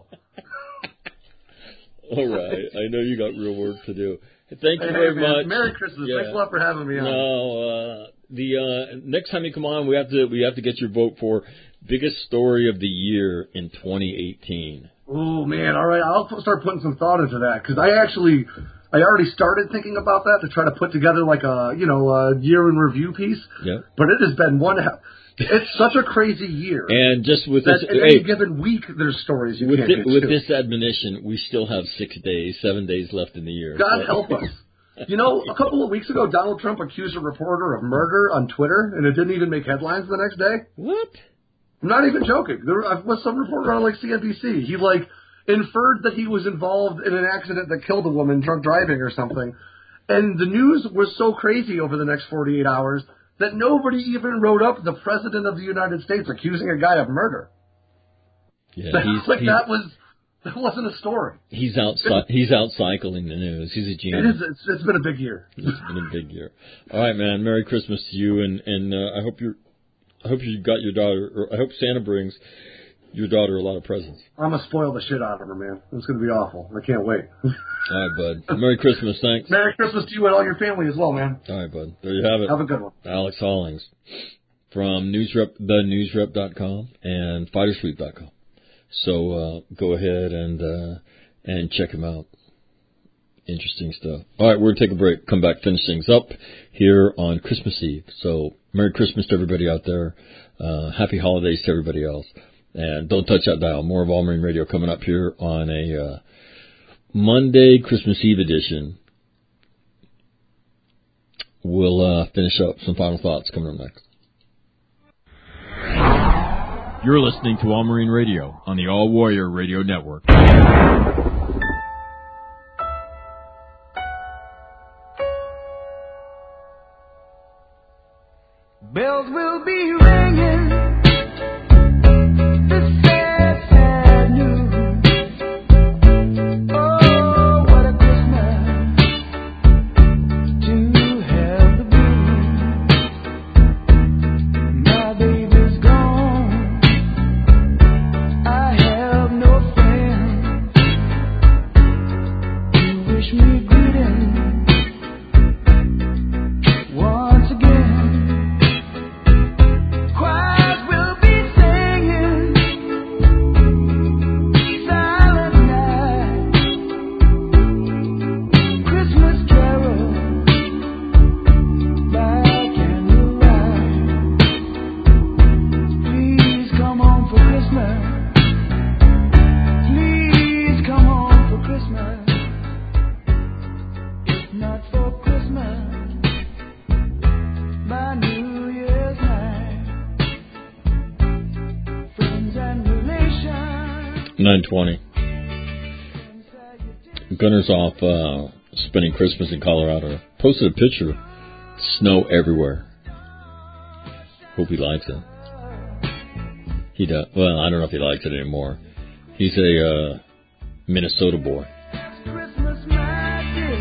All right. I know you got real work to do. Thank you hey, very man, much. Merry Christmas. Yeah. Thanks a lot for having me on. No, uh, the uh, next time you come on, we have to we have to get your vote for biggest story of the year in twenty eighteen. Oh man, all right. I'll start putting some thought into that because I actually I already started thinking about that to try to put together like a you know a year in review piece. Yeah. But it has been one. It's such a crazy year. And just with that this, in hey, any given week, there's stories you with can't thi- get with to. this admonition, we still have six days, seven days left in the year. God so. help us. You know, a couple of weeks ago, Donald Trump accused a reporter of murder on Twitter, and it didn't even make headlines the next day. What? I'm not even joking. There was some reporter on like C N B C. He like inferred that he was involved in an accident that killed a woman drunk driving or something, and the news was so crazy over the next forty-eight hours that nobody even wrote up the president of the United States accusing a guy of murder. Yeah, that, he's, like he's, that was that wasn't a story. He's out he's out cycling the news. He's a genius. It is. It's, it's been a big year. It's been a big year. All right, man. Merry Christmas to you, and and uh, I hope you I hope you got your daughter. Or I hope Santa brings your daughter a lot of presents. I'm gonna spoil the shit out of her, man. It's gonna be awful. I can't wait. All right, bud. Merry Christmas. Thanks. Merry Christmas to you and all your family as well, man. All right, bud. There you have it. Have a good one. Alex Hollings from newsrep the newsrep dot com and fighter sweep dot com. So uh, go ahead and uh, and check him out. Interesting stuff. All right, we're gonna take a break. Come back, finish things up here on Christmas Eve. So Merry Christmas to everybody out there. Uh, happy holidays to everybody else. And don't touch that dial. More of All Marine Radio coming up here on a uh, Monday Christmas Eve edition. We'll uh, finish up some final thoughts coming up next. You're listening to All Marine Radio on the All Warrior Radio Network. Bells will be ringing. nine twenty. Gunner's off uh, spending Christmas in Colorado. Posted a picture. Snow everywhere. Hope he likes it. He does. Well, I don't know if he likes it anymore. He's a uh, Minnesota boy. Christmas, my dear,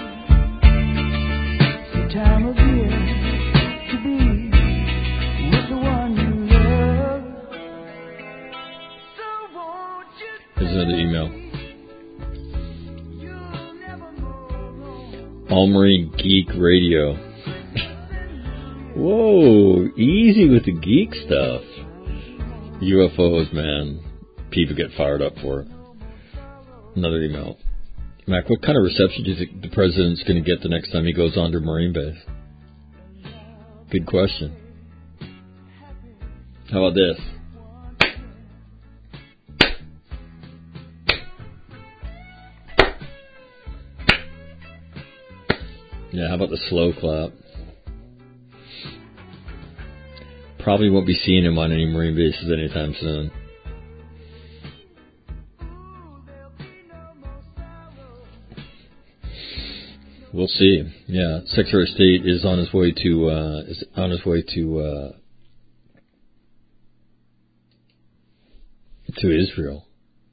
the time of year to be with the one you love. So won't you Here's another email. you'll never know. All Marine Geek Radio. Whoa, easy with the geek stuff. U F Os, man. People get fired up for it. Another email. Mac, what kind of reception do you think the president's going to get the next time he goes on to Marine Base? Good question. How about this? Yeah, how about the slow clap? Probably won't be seeing him on any Marine bases anytime soon. We'll see. Yeah, Secretary of State is on his way to uh, is on his way to uh, to Israel.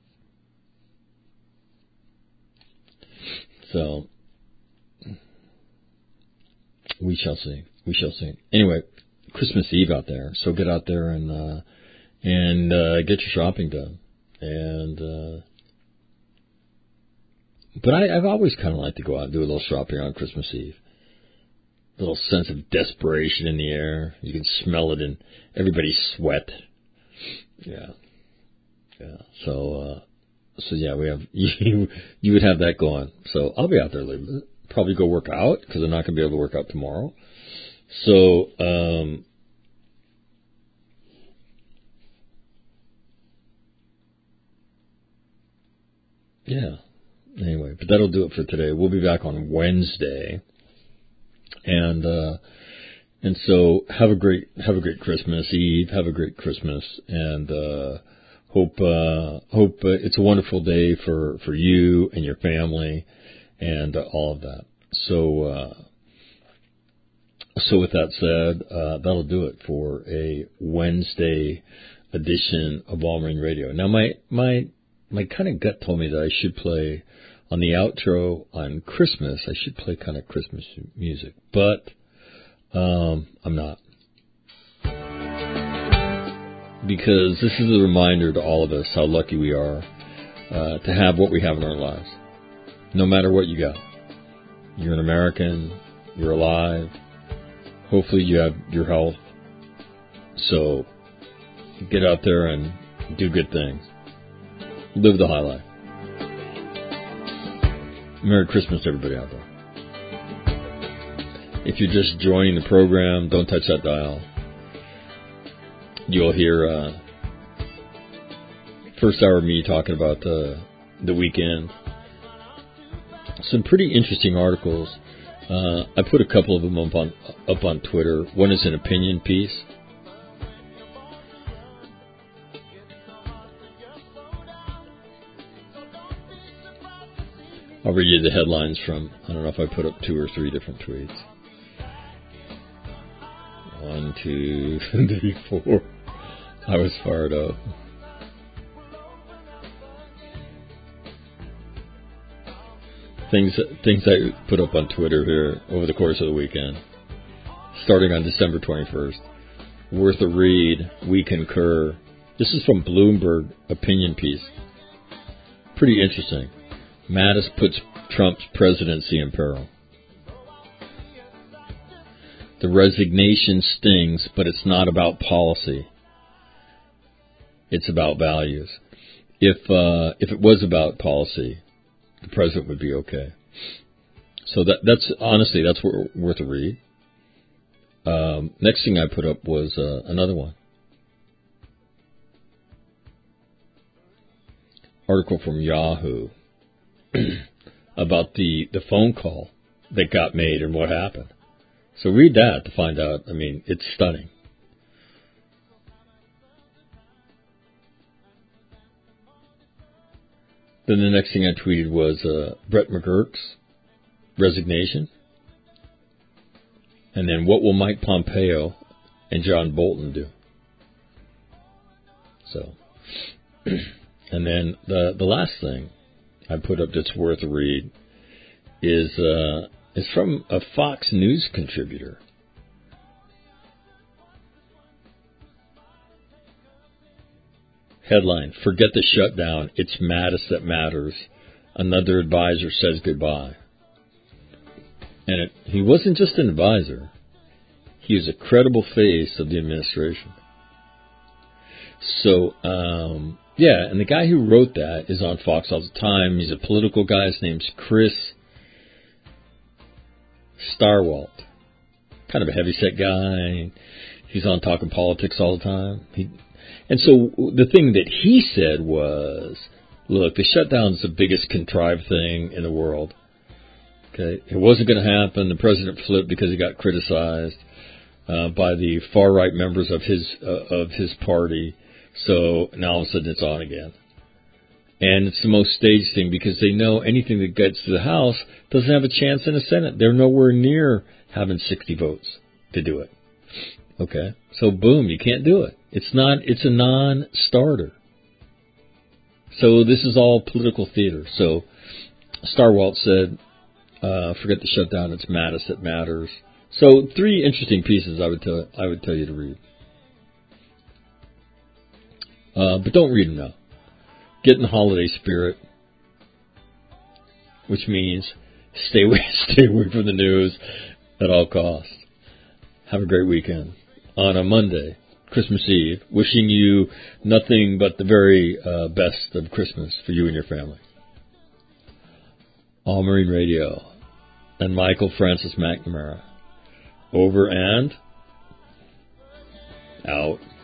So we shall see. We shall see. Anyway, Christmas Eve out there, so get out there and uh, and uh, get your shopping done. And uh, but I, I've always kind of liked to go out and do a little shopping on Christmas Eve. A little sense of desperation in the air. You can smell it in everybody's sweat. Yeah, yeah. So uh, so yeah, we have you. You would have that going. So I'll be out there later. Probably go work out because I'm not going to be able to work out tomorrow. So, um, yeah, anyway, but that'll do it for today. We'll be back on Wednesday. And, uh, and so have a great, have a great Christmas Eve. Have a great Christmas and, uh, hope, uh, hope uh, it's a wonderful day for, for you and your family and uh, all of that. So, uh, So with that said, uh, that'll do it for a Wednesday edition of All Marine Radio. Now, my my my kind of gut told me that I should play on the outro on Christmas. I should play kind of Christmas music, but um, I'm not, because this is a reminder to all of us how lucky we are uh, to have what we have in our lives. No matter what you got, you're an American, you're alive. Hopefully you have your health. So get out there and do good things. Live the high life. Merry Christmas to everybody out there. If you're just joining the program, don't touch that dial. You'll hear uh, first hour of me talking about uh, the weekend. Some pretty interesting articles. Uh, I put a couple of them up on, up on Twitter. One is an opinion piece. I'll read you the headlines from, I don't know if I put up two or three different tweets. One, two, three, four. I was fired up. Things things I put up on Twitter here over the course of the weekend, starting on December twenty-first. Worth a read. We concur. This is from Bloomberg opinion piece. Pretty interesting. Mattis puts Trump's presidency in peril. The resignation stings, but it's not about policy. It's about values. If uh, if it was about policy, the president would be okay. So that that's honestly that's worth a read. Um, next thing I put up was uh, another one. Article from Yahoo about the, the phone call that got made and what happened. So read that to find out. I mean, it's stunning. Then the next thing I tweeted was uh, Brett McGurk's resignation. And then what will Mike Pompeo and John Bolton do? So, and then the the last thing I put up that's worth a read is uh, is from a Fox News contributor. Headline, forget the shutdown. It's Mattis that matters. Another advisor says goodbye. And it, he wasn't just an advisor. He was a credible face of the administration. So, um, yeah, and the guy who wrote that is on Fox all the time. He's a political guy. His name's Chris Starwalt. Kind of a heavyset guy. He's on Talking Politics all the time. He, and so the thing that he said was, look, the shutdown's the biggest contrived thing in the world. Okay, it wasn't going to happen. The president flipped because he got criticized uh, by the far-right members of his uh, of his party. So now all of a sudden it's on again. And it's the most staged thing because they know anything that gets to the House doesn't have a chance in the Senate. They're nowhere near having sixty votes to do it. Okay, so boom, you can't do it. It's not. It's a non-starter. So this is all political theater. So Starwalt said, uh, forget the shutdown, it's Mattis that matters. So three interesting pieces I would tell I would tell you to read. Uh, but don't read them now. Get in the holiday spirit, which means stay away, stay away from the news at all costs. Have a great weekend. On a Monday, Christmas Eve, wishing you nothing but the very uh, best of Christmas for you and your family. All Marine Radio and Michael Francis McNamara. Over and out.